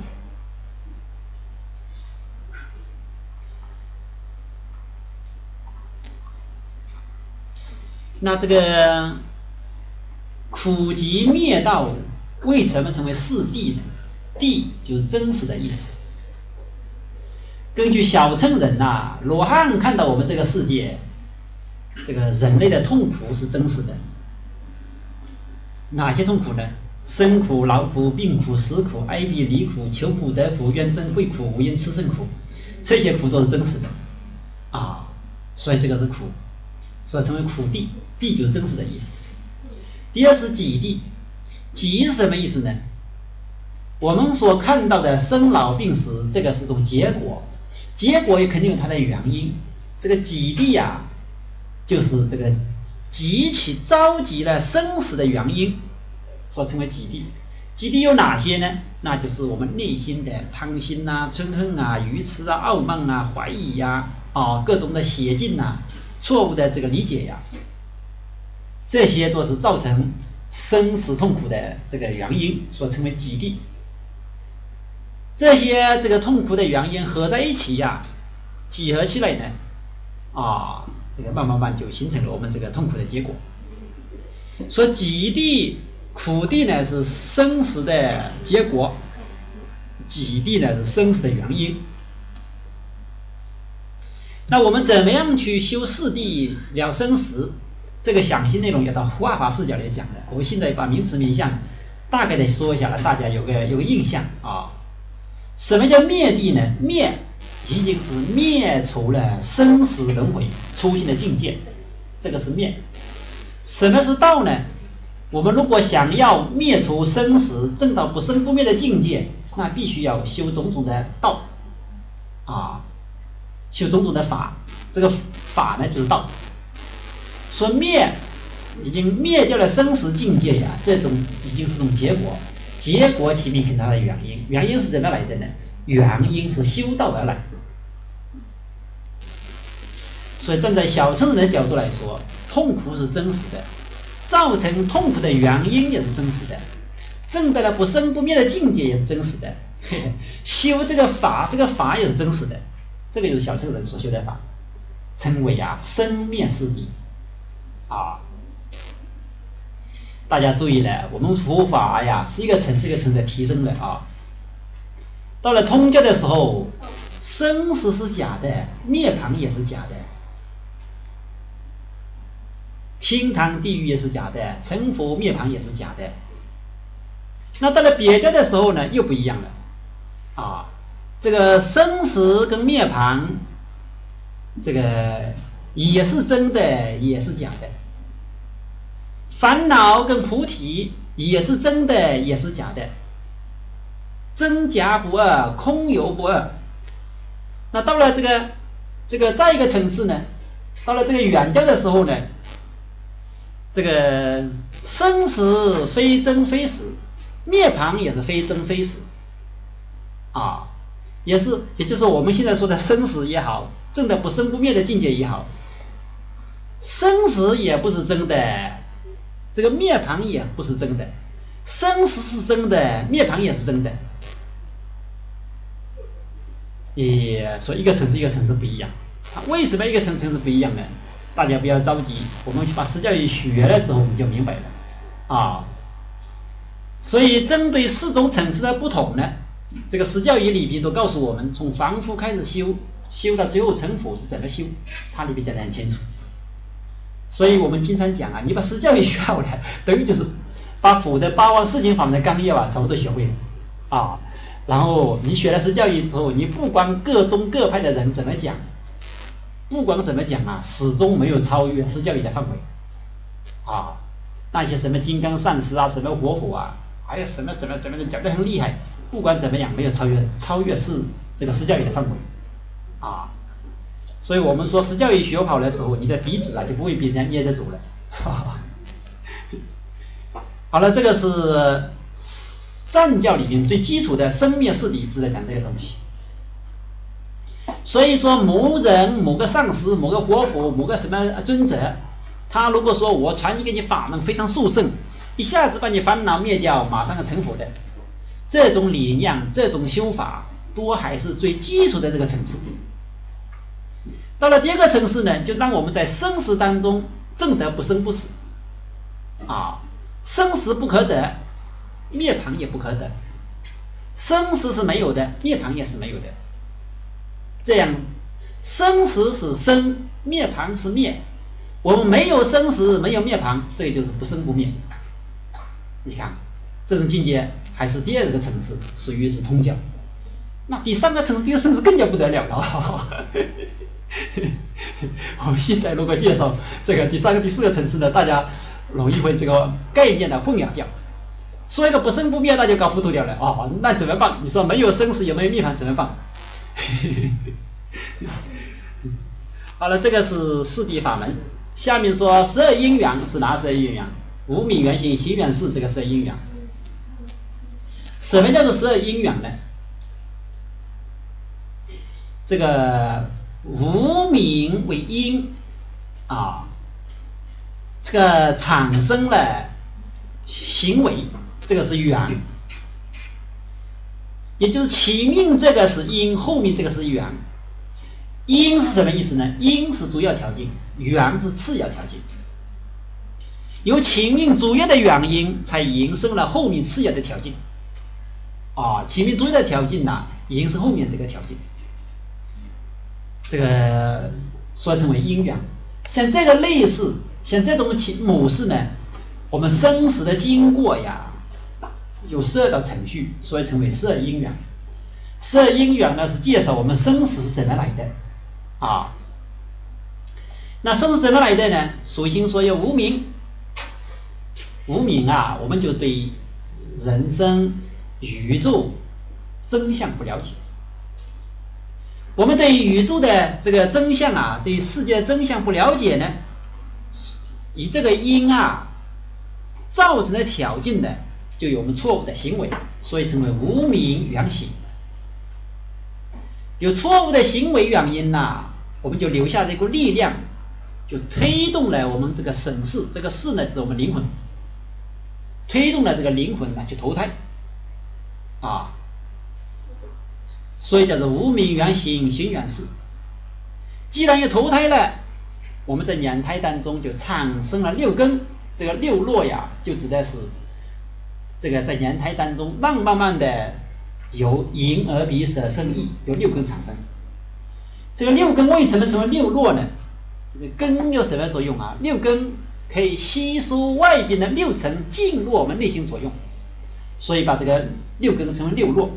那这个苦集灭道为什么成为4谛呢？谛就是真实的意思。根据小乘人罗汉看到我们这个世界，这个人类的痛苦是真实的。哪些痛苦呢？生苦、劳苦、病苦、死苦、哀逼离苦、求苦得苦、怨憎会苦、无因炽盛苦，这些苦都是真实的所以这个是苦，所以称为苦谛。谛就是真实的意思。第二是己谛，己是什么意思呢？我们所看到的生老病死，这个是种结果，结果也肯定有它的原因。这个己谛就是这个极其召集了生死的原因，所称为极地。极地有哪些呢？那就是我们内心的贪心啊、嗔恨啊、愚痴啊、傲慢啊、怀疑呀、各种的邪见啊、错误的这个理解呀，这些都是造成生死痛苦的这个原因，所称为极地。这些这个痛苦的原因合在一起呀，集合起来呢，这个慢慢就形成了我们这个痛苦的结果。所以极地苦地呢是生死的结果，极地呢是生死的原因。那我们怎么样去修四谛了生死？这个详细内容要到护法视角来讲的。我们现在把名词名相大概的说一下了，大家有个印象啊。什么叫灭谛呢？灭已经是灭除了生死轮回出现的境界，这个是灭。什么是道呢？我们如果想要灭除生死，证到不生不灭的境界，那必须要修种种的道修种种的法。这个法呢就是道。说灭已经灭掉了生死境界呀，这种已经是种结果。结果其名凭它的原因，原因是怎么来的呢？原因是修道而来。所以站在小乘人的角度来说，痛苦是真实的，造成痛苦的原因也是真实的，证得了不生不灭的境界也是真实的，修这个法也是真实的。这个就是小乘人所修的法，称为生灭四谛大家注意了，我们佛法是一个层次一个层次的提升的到了通教的时候，生死是假的，涅槃也是假的，天堂地狱也是假的，成佛涅槃也是假的。那到了别教的时候呢，又不一样了这个生死跟涅槃，这个也是真的，也是假的。烦恼跟菩提也是真的，也是假的。真假不二，空有不二。那到了这个再一个层次呢，到了这个远教的时候呢，这个生死非真非死，涅槃也是非真非死也就是我们现在说的生死也好，证的不生不灭的境界也好，生死也不是真的，这个涅槃也不是真的。生死是真的，涅槃也是真的。所以一个层次一个层次不一样为什么一个层次不一样呢？大家不要着急，我们去把实教义学了之后你就明白了所以针对四种层次的不同呢，这个实教义里边都告诉我们，从凡夫开始修到最后成佛是怎么修，它里边讲得很清楚。所以我们经常讲你把实教义学好了，等于就是把佛的八万四千法门的纲要全部都学会了然后你学了实教义之后，你不管各宗各派的人怎么讲，不管怎么讲始终没有超越实教义的范围那些什么金刚善师什么活佛还有什么怎么讲得很厉害，不管怎么样没有超越是这个实教义的范围所以我们说实教义学好了之后，你的鼻子就不会被人家捏着走了好了，这个是藏教里面最基础的生灭四谛，是在讲这个东西。所以说某人某个上师某个活佛某个什么尊者，他如果说我传给你法门非常殊胜，一下子把你烦恼灭掉，马上要成佛的，这种理念这种修法都还是最基础的这个层次。到了第二个层次呢，就让我们在生死当中证得不生不死生死不可得，涅槃也不可得。生死是没有的，涅槃也是没有的。这样生死是生，涅槃是灭。我们没有生死没有涅槃，这个就是不生不灭。你看这种境界还是第二个层次，属于是通教。那第三个层次，第四层次更加不得了了我们现在如果介绍这个第三个第四个层次呢，大家容易会这个概念混淆掉，说一个不生不灭，那就搞糊涂掉了那怎么办？你说没有生死也没有涅槃怎么办好了，这个是四谛法门下面说十二因缘是哪十二因缘？无明缘行行缘事，这个十二因缘。什么叫做十二因缘呢？这个无明为因啊，这个产生了行为，这个是缘，也就是前面这个是因，后面这个是缘。因是什么意思呢？因是主要条件，缘是次要条件。由前面主要的原因才延伸了后面次要的条件。前面主要的条件呢，延伸后面这个条件，这个说成为因缘。像这个类似，像这种模式呢，我们生死的经过呀，有12道程序，所以称为12因缘。12因缘呢，是介绍我们生死是怎么来的那生死怎么来的呢？首先说有无明，无明我们就对人生宇宙真相不了解。我们对宇宙的这个真相对世界的真相不了解呢，以这个因造成的条件呢，就有我们错误的行为，所以称为无明缘行。有错误的行为原因我们就留下这个力量，就推动了我们这个审视，这个事呢就是我们灵魂，推动了这个灵魂去投胎所以叫做无明缘行行缘事。既然有投胎了，我们在两胎当中就产生了6根，这个6络就指的是这个在两胎当中慢慢的由眼耳鼻舌身意有6根产生。这个6根为什么成为6络呢？这个根有什么作用6根可以吸收外边的6层进入我们内心所用，所以把这个6根成为6络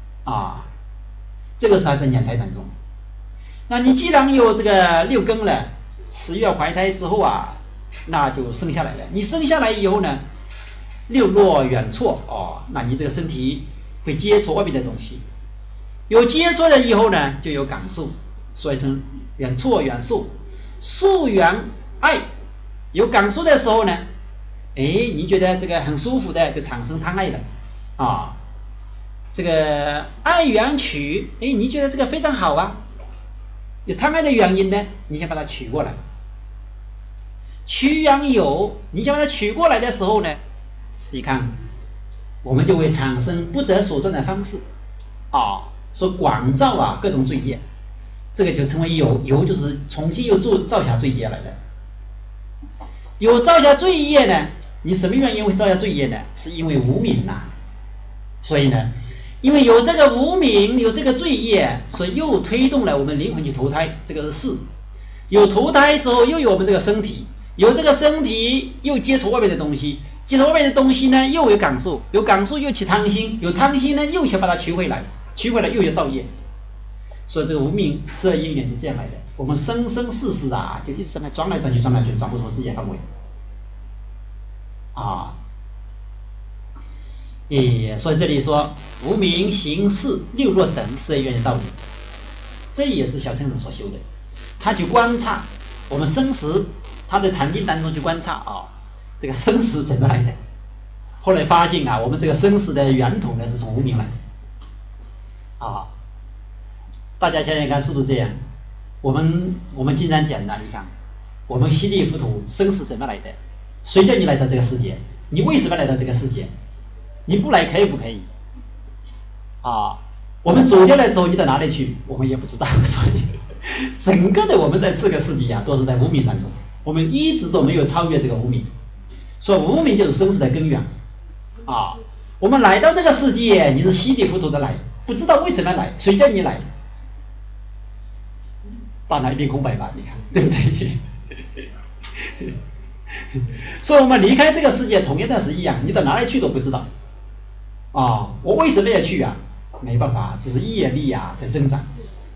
这个是还在两胎当中。那你既然有这个6根了，10月怀胎之后那就生下来了。你生下来以后呢，6络远错那你这个身体会接触外面的东西，有接触了以后呢，就有感受，所以称远错远受，受缘爱。有感受的时候呢，你觉得这个很舒服的，就产生贪爱了这个爱缘取，你觉得这个非常好有贪爱的原因呢，你想把它取过来。取缘有，你想把它取过来的时候呢，你看我们就会产生不择手段的方式说广造各种罪业，这个就称为有。有就是重新又造下罪业来的。有造下罪业呢，你什么原因会造下罪业呢？是因为无明所以呢，因为有这个无明，有这个罪业，所以又推动了我们灵魂去投胎，这个是事。有投胎之后，又有我们这个身体，有这个身体又接触外面的东西，接触外面的东西呢，又有感受，有感受又起贪心，有贪心呢，又想把它取回来，取回来又有造业。所以这个无明12因缘就这样来的。我们生生世世就一直在那转来转去，转来转去，转不出世界范围所以这里说无明行识6络等12因缘的道理，这也是小乘人所修的。他去观察我们生死，他在禅定当中去观察这个生死怎么来的。后来发现我们这个生死的源头呢是从无明来的大家想想看是不是这样？我们经常讲你看我们稀里糊涂，生死怎么来的？谁叫你来到这个世界？你为什么来到这个世界？你不来可以不可以我们走掉的时候你到哪里去我们也不知道。所以整个的我们在4个世界都是在无明当中，我们一直都没有超越这个无明。所以无明就是生死的根源我们来到这个世界，你是稀里糊涂的来，不知道为什么来，谁叫你来？大脑一片空白吧，你看对不对？所以我们离开这个世界同样的是一样，你到哪里去都不知道我为什么要去没办法，只是业力在增长。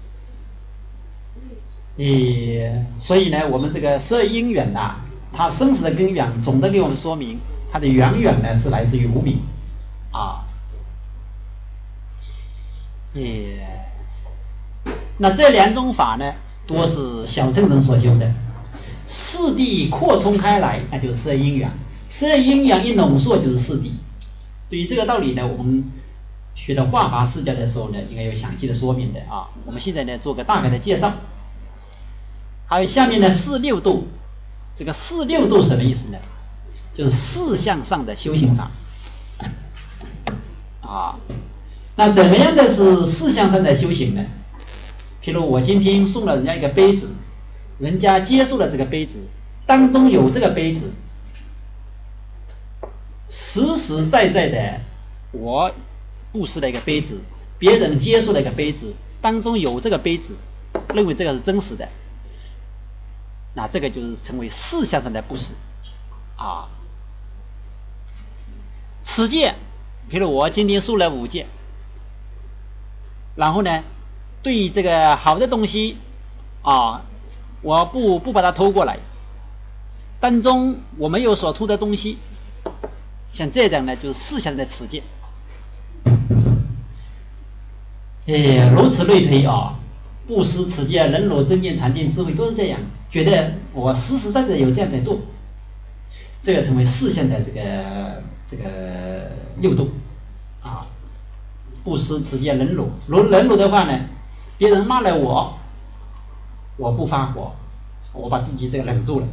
所以呢，我们这个12因缘它生死的根源总的给我们说明，它的源呢是来自于无明那这2种法呢，多是小乘人所修的。 四谛扩充开来，那就是十二因缘。十二因缘一浓缩就是四谛。对于这个道理呢，我们学到化法世家的时候呢，应该有详细的说明的啊。我们现在呢做个大概的介绍。还有下面的四六度，这个四六度什么意思呢？就是四项上的修行法啊。那怎么样的是四项上的修行呢？譬如我今天送了人家一个杯子，人家接受了这个杯子，当中有这个杯子，实实在在的我布施了一个杯子，别人接受了一个杯子，当中有这个杯子，认为这个是真实的，那这个就是成为四项上的布施啊。持戒，譬如我今天受了5戒，然后呢对于这个好的东西啊，我不把它偷过来，当中我没有所偷的东西，像这样呢就是四项的持戒。如此类推啊，布施、持戒、忍辱、正见、禅定、智慧都是这样，觉得我实实在在有这样在做，这个成为四项的这个六度啊。布施、持戒、忍辱，忍辱的话呢，别人骂了我不发火，我把自己这个忍住了，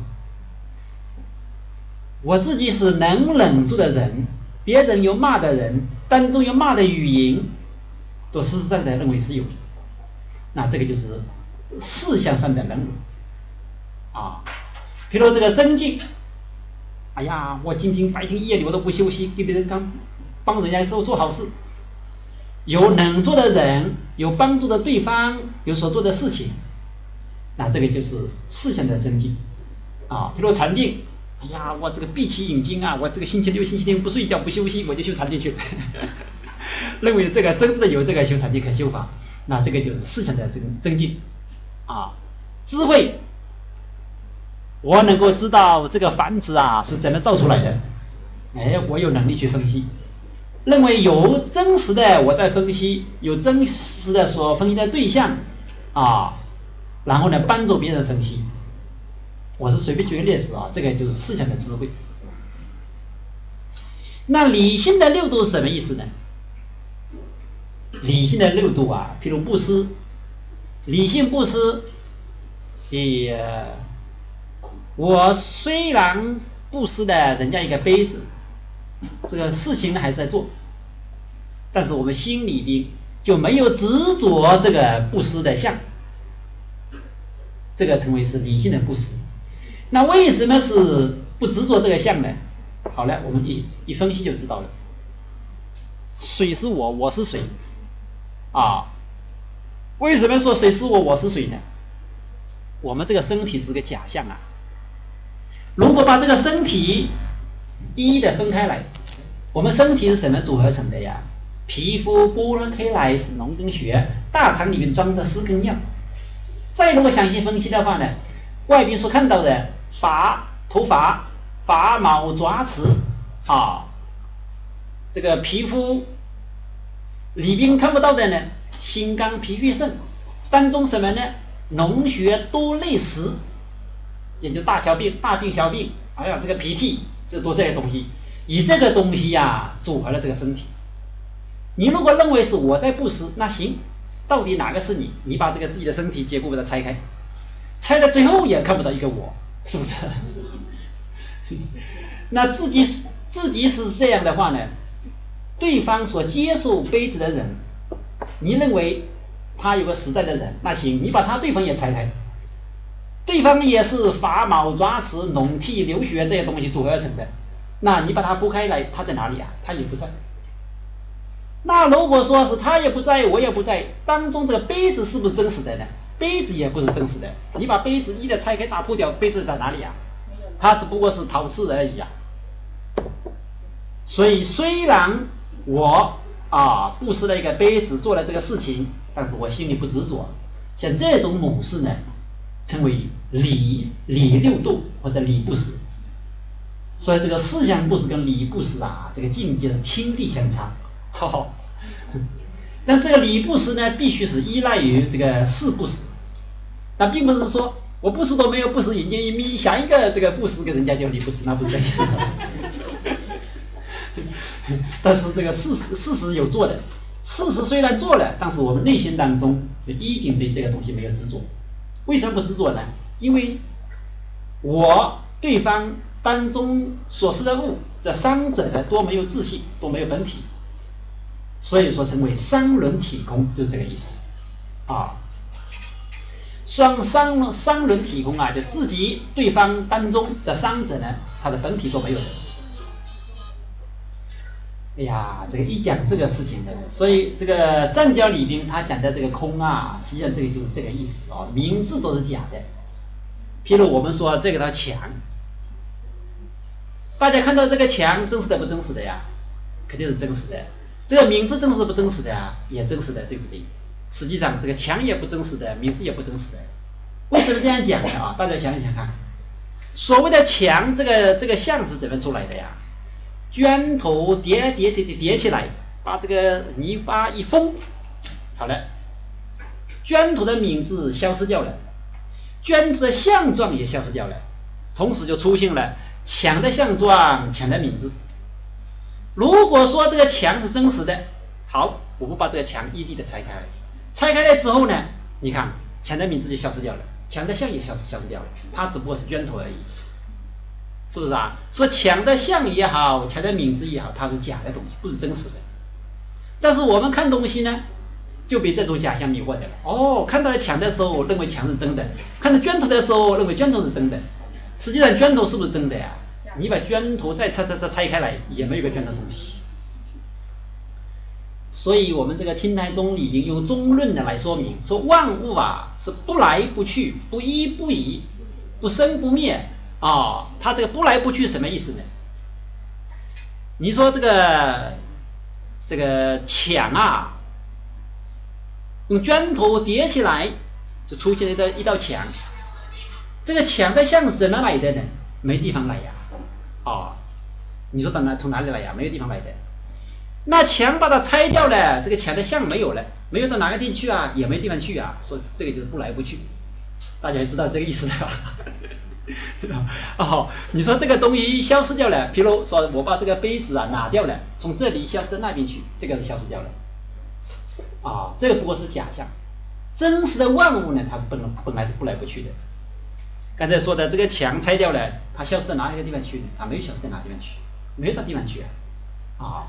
我自己是能忍住的人，别人有骂的人，当中有骂的语言，都实实在在认为是有，那这个就是四项上的忍辱啊。譬如这个增进，哎呀，我今天白天夜里我都不休息，给别人帮人家做好事，有能做的人，有帮助的对方，有所做的事情，那这个就是四项的增进啊。譬如禅定，哎呀，我这个闭起眼睛啊，我这个星期六、星期天不睡觉不休息，我就修禅定去了认为这个真正的有这个修禅定可修法，那这个就是四项的这个增进啊。智慧，我能够知道这个房子啊是怎么造出来的，我有能力去分析，认为有真实的我在分析，有真实的所分析的对象啊，然后呢帮助别人分析。我是随便举个例子啊，这个就是四项的智慧。那理性的六度是什么意思呢？理性的六度啊，譬如布施，理性布施，我虽然布施了人家一个杯子，这个事情呢还是在做，但是我们心里边就没有执着这个布施的相，这个称为是理性的布施。那为什么是不执着这个相呢？好了，我们一分析就知道了。水是我，我是水啊。为什么说水是我，我是水呢？我们这个身体是个假象啊。如果把这个身体一一的分开来，我们身体是什么组合成的呀？皮肤剥了开来是脓跟血，大肠里面装的屎跟尿。再如果详细分析的话呢，外边所看到的头发、发毛、爪齿啊，这个皮肤里边看不到的呢，心肝脾肺肾，当中什么呢？脓血多类实，也就大小病、大病小病，哎呀，这个鼻涕，这多这些东西，以这个东西呀组合了这个身体。你如果认为是我在布施，那行，到底哪个是你？你把这个自己的身体结构把它拆开，拆到最后也看不到一个我，是不是？那自己是这样的话呢，对方所接受杯子的人，你认为他有个实在的人，那行，你把对方也拆开，对方也是发毛爪齿脓涕流血这些东西组合而成的，那你把它剥开来，他在哪里啊？他也不在。那如果说是他也不在，我也不在，当中这个杯子是不是真实的呢？杯子也不是真实的，你把杯子一的拆开打破掉，杯子在哪里啊？它只不过是陶瓷而已啊。所以虽然我布施了一个杯子，做了这个事情，但是我心里不执着，像这种模式呢，称为理六度或者理布施。所以这个四项布施跟理布施啊，这个境界是天地相差。但这个理布施呢，必须是依赖于这个事布施。那并不是说我布施都没有，布施眼睛一眯，下一个这个布施给人家就你布施，那不是这意思。但是这个事实有做的，事实虽然做了，但是我们内心当中就一定对这个东西没有执着。为什么不执着呢？因为我对方当中所示的物，这三者呢都没有自性，都没有本体，所以说称为三轮体空，就是这个意思啊。三轮体空啊，就自己对方当中这三者呢，它的本体都没有的。哎呀，这个一讲这个事情的，所以这个藏教里边他讲的这个空啊，实际上这个就是这个意思啊，名字都是假的。譬如我们说这个道墙，大家看到这个墙真实的不真实的呀？肯定是真实的。这个名字真实不真实的呀？也真实的，对不对？实际上这个墙也不真实的，名字也不真实的。为什么这样讲呢？啊，大家想一想看，所谓的墙，这个像是怎么出来的呀？卷头叠起来，把这个泥巴一封，好了，卷头的名字消失掉了，卷头的相状也消失掉了，同时就出现了墙的相状，墙的名字。如果说这个墙是真实的，好，我们把这个墙一地的拆开来，拆开来之后呢，你看墙的名字就消失掉了，墙的相也消失掉了，它只不过是卷头而已。是不是啊？说墙的像也好，墙的名字也好，它是假的东西，不是真实的。但是我们看东西呢，就被这种假象迷惑的了。哦，看到了墙的时候，认为墙是真的；看到卷头的时候，认为卷头是真的。实际上，卷头是不是真的呀？你把卷头再拆开来，也没有个卷头东西。所以我们这个听台宗里边用中论的来说明，说万物啊是不来不去，不依不移，不生不灭。啊，它这个不来不去什么意思呢？你说这个墙啊，用卷头叠起来，就出现一道墙。这个墙的像是怎么来的呢？没地方来呀！啊，你说从哪里来呀？没有地方来的。那墙把它拆掉了，这个墙的像没有了，没有到哪个地去啊？也没地方去啊。说这个就是不来不去，大家知道这个意思了吧？哦，你说这个东西消失掉了，譬如说我把这个杯子啊拿掉了，从这里消失到那边去，这个是消失掉了。啊，这个不过是假象，真实的万物呢，它是本来是不来不去的。刚才说的这个墙拆掉了，它消失到哪一个地方去呢？它没有消失到哪个地方去，没有到地方去啊。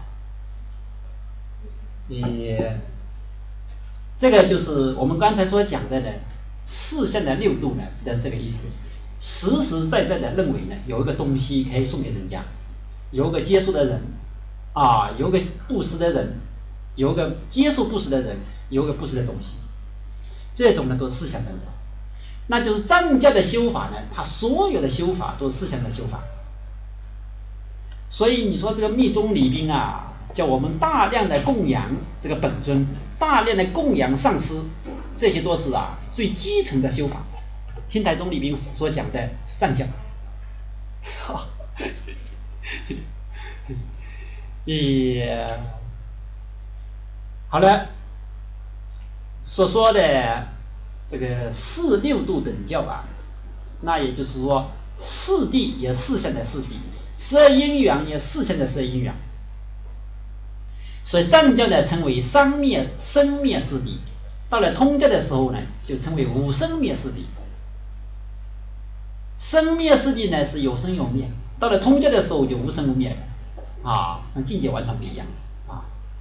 这个就是我们刚才所讲的呢，四相的六度呢，指的是这个意思。实实在在的认为呢，有一个东西可以送给人家，有一个接受的人啊，有一个布施的人，有一个接受布施的人，有一个布施的东西，这种呢都是四相等的。那就是藏教的修法呢，它所有的修法都是四相的修法。所以你说这个密宗里边啊，叫我们大量的供养这个本尊，大量的供养上师，这些都是啊最基层的修法。听台宗里边所讲的是藏教。好了，所说的这个四六度等教啊，那也就是说四谛也四相的四谛，十二因缘也四相的十二因缘。所以藏教呢称为三灭生灭四谛，到了通教的时候呢，就称为无生灭四谛。生灭四谛呢是有生有灭，到了通教的时候就无生无灭了啊，那境界完全不一样啊。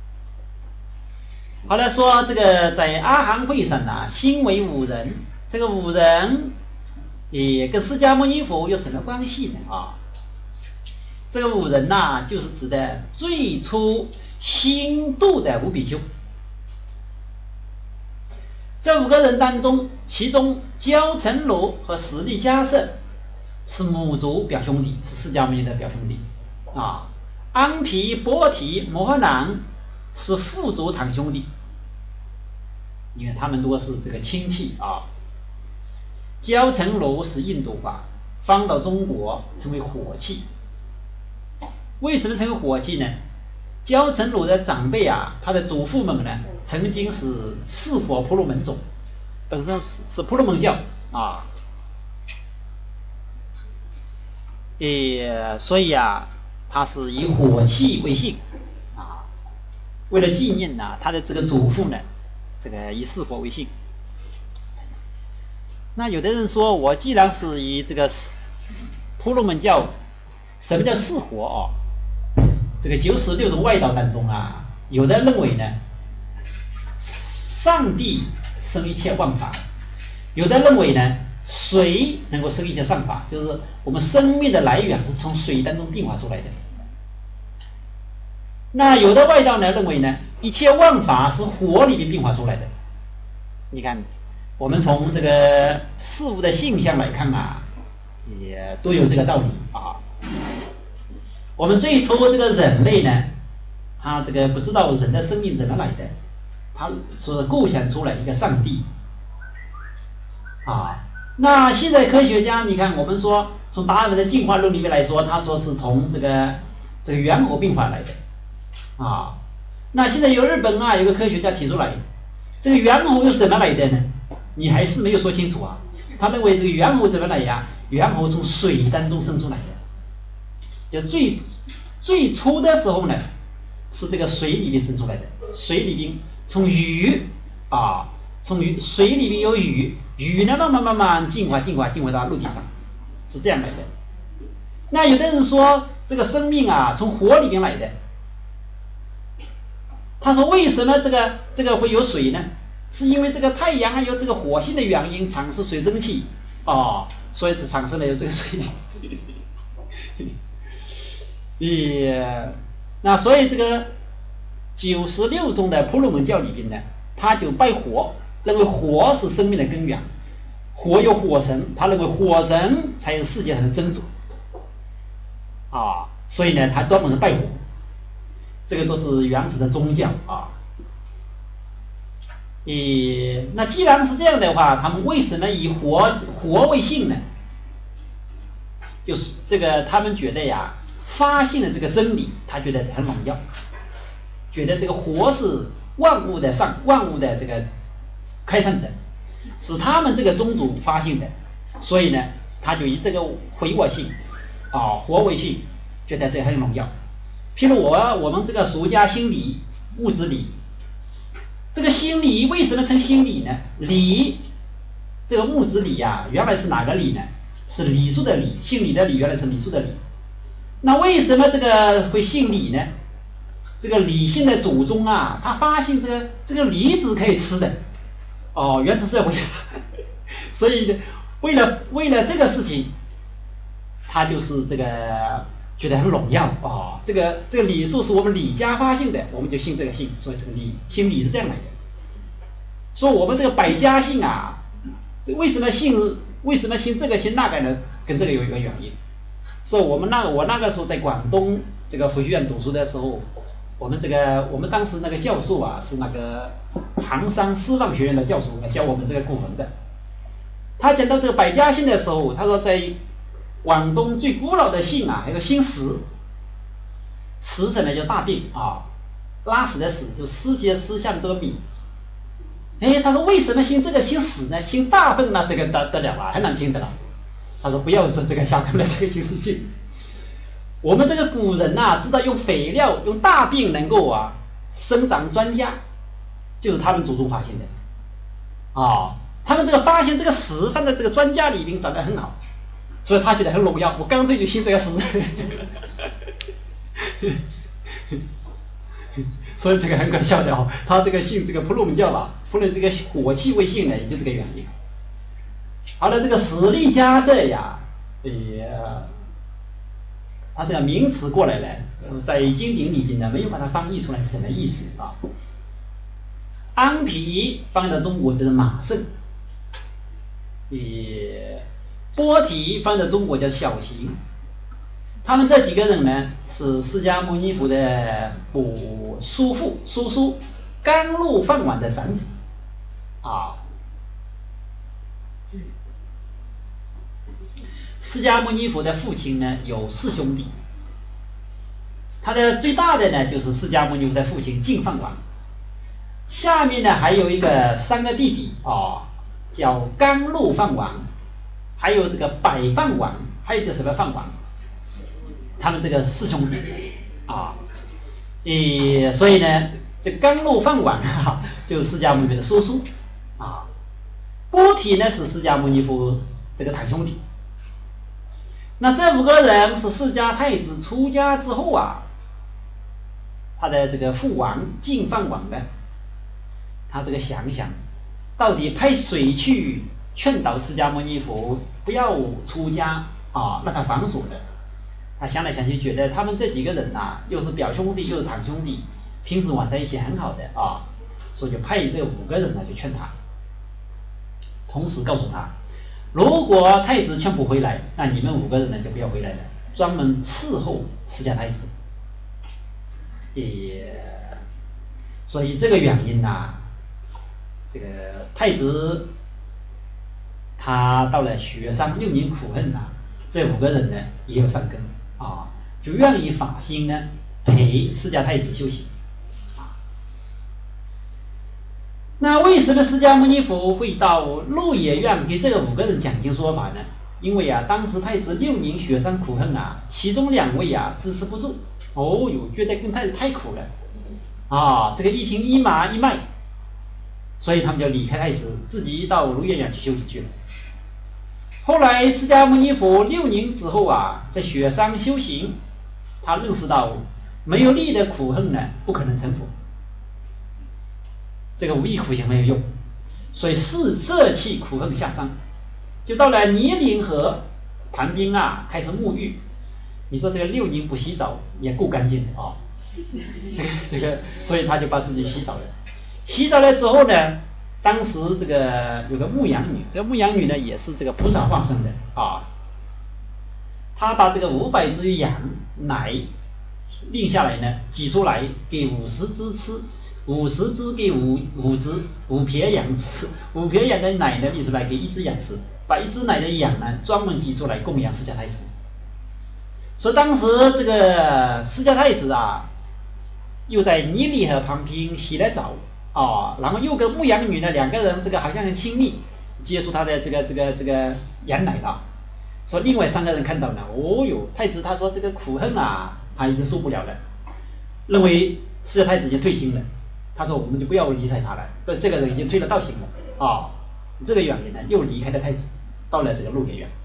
好了，说这个在阿含会上啊，心为五人，这个五人也跟释迦牟尼佛有什么关系呢啊？这个五人呐，就是指的最初心度的五比丘。这五个人当中，其中焦成罗和史力迦叶是母族表兄弟，是释迦牟尼的表兄弟啊。安毗波提摩诃男是父族堂兄弟，因为他们都是这个亲戚啊。焦成罗是印度法，放到中国成为火器。为什么成为火器呢？焦成罗的长辈啊，他的祖父们呢，曾经是四佛婆罗门种，本身是婆罗门教啊。 所以啊，他是以火器为姓啊。为了纪念呢，他的这个祖父呢，这个以巳火为姓。那有的人说，我既然是以这个婆罗门教，什么叫巳火哦？这个96种外道当中啊，有的认为呢，上帝生一切万法，有的认为呢，水能够生一切善法，就是我们生命的来源是从水当中变化出来的。那有的外道呢认为呢，一切万法是火里面变化出来的。你看，我们从这个事物的性相来看啊，也都有这个道理啊。我们最初这个人类呢，他这个不知道人的生命怎么来的，他说构想出来一个上帝啊。那现在科学家，你看我们说从达尔文的进化论里面来说，他说是从这个猿猴变化来的啊。那现在有日本啊，有个科学家提出来，这个猿猴又是怎么来的呢？你还是没有说清楚啊。他认为这个猿猴怎么来呀？猿猴从水当中生出来的。就最初的时候呢，是这个水里面生出来的。水里面从鱼啊，水里面有鱼，鱼呢慢慢进化到陆地上，是这样来的。那有的人说这个生命啊从火里面来的，他说为什么这个会有水呢？是因为这个太阳啊有这个火星的原因产生水蒸气哦，所以产生了有这个水。那所以这个96宗的婆罗门教里边呢，他就拜火，认为火是生命的根源，火有火神，他认为火神才是世界上的真主啊，所以呢他专门是拜火。这个都是原始的宗教啊。那既然是这样的话，他们为什么以火为姓呢？就是这个他们觉得呀，发现了这个真理，他觉得很荣耀，觉得这个火是万物的这个开创者，是他们这个宗主发现的，所以呢他就以这个为我姓啊，火为姓，觉得这个很荣耀。譬如我们这个儒家心理物质理，这个心理为什么称心理呢？理这个木子理啊，原来是哪个理呢？是理数的理，心理的理原来是理数的理。那为什么这个会姓李呢？这个理性的祖宗啊，他发现这个梨子可以吃的哦，原始社会，所以呢，为了这个事情，他就是这个觉得很荣耀哦。这个李树是我们李家发现的，我们就信这个姓，所以这个姓李是这样来的。说我们这个百家姓啊，为什么姓这个姓那个呢？跟这个有一个原因。说我那个时候在广东这个佛学院读书的时候，我们当时那个教授啊是那个杭山师范学院的教授，教我们这个古文的。他讲到这个百家姓的时候，他说在广东最古老的姓啊，还有姓石，石什么叫大便啊，拉屎的屎，就尸体的尸像这个米。他说为什么姓这个姓史呢？姓大粪呢？这个得了啊，很难听的了。他说不要是这个小看了这个姓氏姓。我们这个古人啊，知道用肥料用大便能够啊生长庄稼，就是他们祖宗发现的啊。他们这个发现这个屎放在这个庄稼里面长得很好，所以他觉得很荣耀，我干脆就姓这个屎。所以这个很可笑的哦，他这个姓这个婆罗门教吧，不能这个火气为姓呢，也就这个原因。好了，这个史力加舍呀，他这个名词过来了，在经典里边呢没有把它翻译出来什么意思啊？安毗翻译到中国就是马胜，波提翻译到中国叫小行。他们这几个人呢，是释迦牟尼佛的叔叔甘露饭碗的长子啊。释迦牟尼佛的父亲呢有4兄弟，他的最大的呢就是释迦牟尼佛的父亲净饭王，下面呢还有3个弟弟啊，叫甘露饭王，还有这个百饭王，还有一个什么饭王他们这个四兄弟啊，所以呢，这甘露饭碗啊，就是释迦牟尼佛的叔叔啊，波提呢是释迦牟尼佛这个堂兄弟。那这5个人是释迦太子出家之后啊，他的这个父王净饭王呢，他这个想想，到底派谁去劝导释迦牟尼佛不要出家啊，让他反锁的？他想来想去，觉得他们这几个人呐，又是表兄弟又是堂兄弟，平时玩在一起很好的啊，所以就派这5个人呢去劝他，同时告诉他，如果太子劝不回来，那你们5个人呢就不要回来了，专门伺候释迦太子。所以这个原因呐，这个太子他到了雪山6年苦恨呐，这5个人呢也有善根啊，就愿意发心呢陪释迦太子修行啊。那为什么释迦牟尼佛会到鹿野苑给这个5个人讲经说法呢？因为啊，当时太子6年雪山苦恨啊，其中2位啊支持不住，觉得跟太子太苦了啊，这个一听一麻一脉，所以他们就离开太子，自己到鹿野苑去修行去了。后来释迦牟尼佛6年之后啊，在雪山修行，他认识到没有力的苦恨呢不可能成佛，这个无益苦行没有用，所以舍弃苦恨下山，就到了尼林河旁边啊，开始沐浴。你说这个6年不洗澡也够干净的啊，这个，所以他就把自己洗澡了。洗澡了之后呢，当时这个有个牧羊女，这个牧羊女呢也是这个菩萨化身的啊，她把这个500只羊奶拎下来呢，挤出来给50只吃，50只给5撇羊吃，5撇羊的奶呢拎出来给1只羊吃，把1只奶的羊呢专门挤出来供养释迦太子。所以当时这个释迦太子啊，又在尼里河旁边洗了澡啊，然后又跟牧羊女呢2个人这个好像很亲密，接触他的这个羊奶了。所以另外3个人看到呢，太子他说这个苦恨啊，他已经受不了了，认为释迦太子已经退心了，他说我们就不要理睬他了，这个人已经退了道行了啊，这个原因呢又离开了太子，到了这个鹿野苑。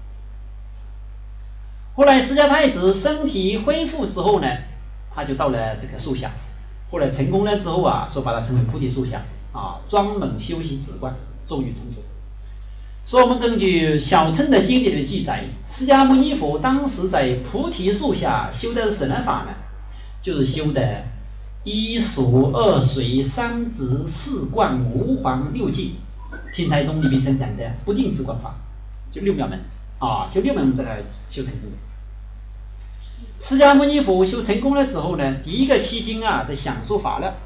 后来释迦太子身体恢复之后呢，他就到了这个树下，后来成功了之后啊，说把它称为菩提树下啊，专门修习止观，终于成佛。所以我们根据小乘的经典的记载，释迦牟尼佛当时在菩提树下修的是什么法呢？就是修的1数2随3止4观5环6境，天台宗里面所讲的不定止观法，就6妙门啊，修6门这个修成功的。释迦牟尼佛修成功了之后呢，第一个7经啊，在享受法乐。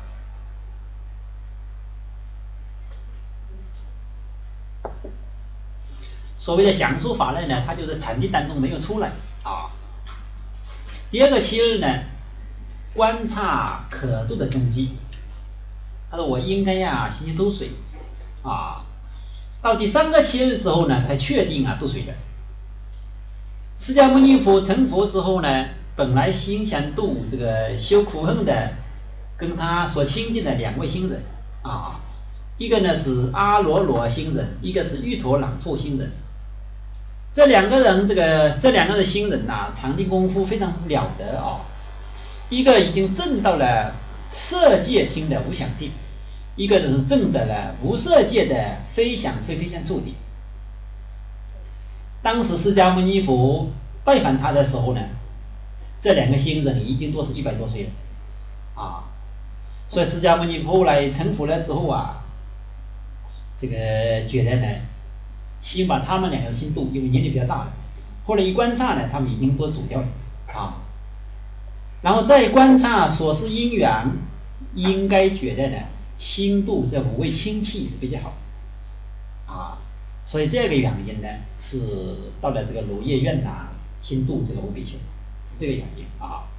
所谓的享受法乐呢，它就是禅定当中没有出来啊。第2个7日呢，观察可度的根基。他说我应该先去渡水啊。到第3个7日之后呢，才确定渡水的。释迦牟尼佛成佛之后呢，本来心想度这个修苦恨的，跟他所亲近的2位星人啊，一个呢是阿罗罗星人，一个是玉陀朗佛星人。这2个人这2个人星人禅定功夫非常了得啊，一个已经证到了色界听的无想定，一个呢是证得了无色界的非想非非想处定。当时释迦牟尼佛拜访他的时候呢，这2个星人已经都是100多岁了啊，所以释迦牟尼佛后来成佛了之后啊，这个觉得呢，先把他们2个先度，因为年龄比较大了。后来一观察呢，他们已经都走掉了啊，然后再观察所示因缘，应该觉得呢，心度这5位亲戚是比较好啊。所以这个原因呢，是到了这个鹿野苑心度这个5比丘，是这个原因啊。